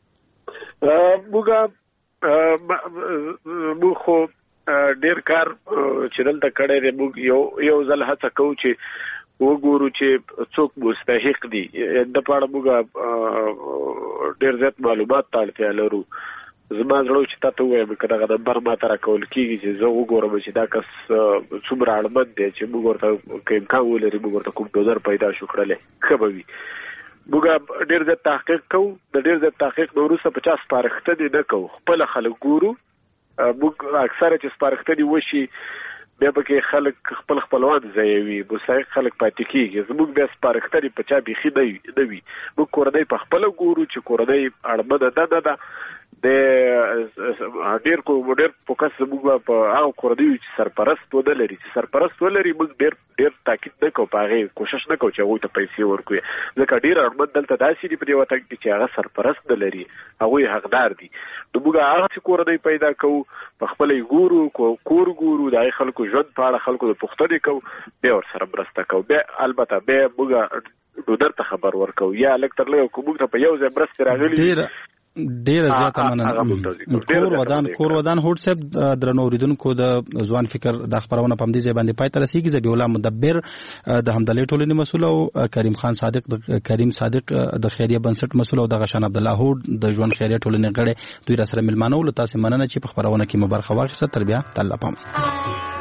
موږ موږ خو ډیر کار چې دلته کړی دی موږ یو یو ځل هڅه کوو چې وګورو چې څوک مستحق دي د پاره موږ ډیر زیات معلومات ته اړتیا لرو زما زړه چې تاسو وایم کړه دا برما تر کول کیږي چې زه وګورم چې دا کس څومره اړمن دی چې موږ ورته کوم کار ولري موږ ورته کوم ډوزر پیدا شو کړل خبري موږ ډیر زیات تحقیق کوو د ډیر زیات تحقیق وروسته پچاس پارخته دي نه کوو خپل خلک ګورو موږ اکثره چې پارخته دي وشي بیا پکې خلک خپل خپلوان ځایوي مستحق خلک پاتې کیږي زموږ بیا سپارښتنې په چا بیخي نه وي موږ کورنۍ په خپله ګورو چې کورنۍ اړمنه ده نه ده د ډېر کو ډېر فوکس زموږ په هغه کورنیو چې سرپرست ونه لري چې سرپرست ولري موږ ډېر ډېر تاکید نه کوو په هغې کوشش نه کوو چې هغوی ته پیسې ورکوي ځکه ډېر اړمن دلته داسې دي په دې وطن کې چې هغه سرپرست نه لري هغوی حقدار دي نو موږ هغسې کورنۍ پیدا کوو په خپله یې ګورو کور ګورو د هغې خلکو ژوند په اړه خلکو د پوښتنې کوو بیا ورسره مرسته کوو بیا البته بیا موږ ډونر ته خبر ورکوو یا لږ تر لږه که موږ ته په یو ځای مرستې راغلي ډیر زیاته مننه کور ودان کور ودان هوټ صاحب درنو اوریدونکو د ځوان فکر د خبرونه په دې ځای باندې پای ته رسیږي زبی الله مدبر د حمدلې ټولنې مسؤل او کریم خان صادق د کریم صادق د خیریه بنسټ مسؤل او د غشان عبد الله هوټ د ژوند خیریه ټولنې غړي دوی را سره ملمانو لته سیمنه چې په خبرونه کې مبارک واخیسته تر بیا تعالی پام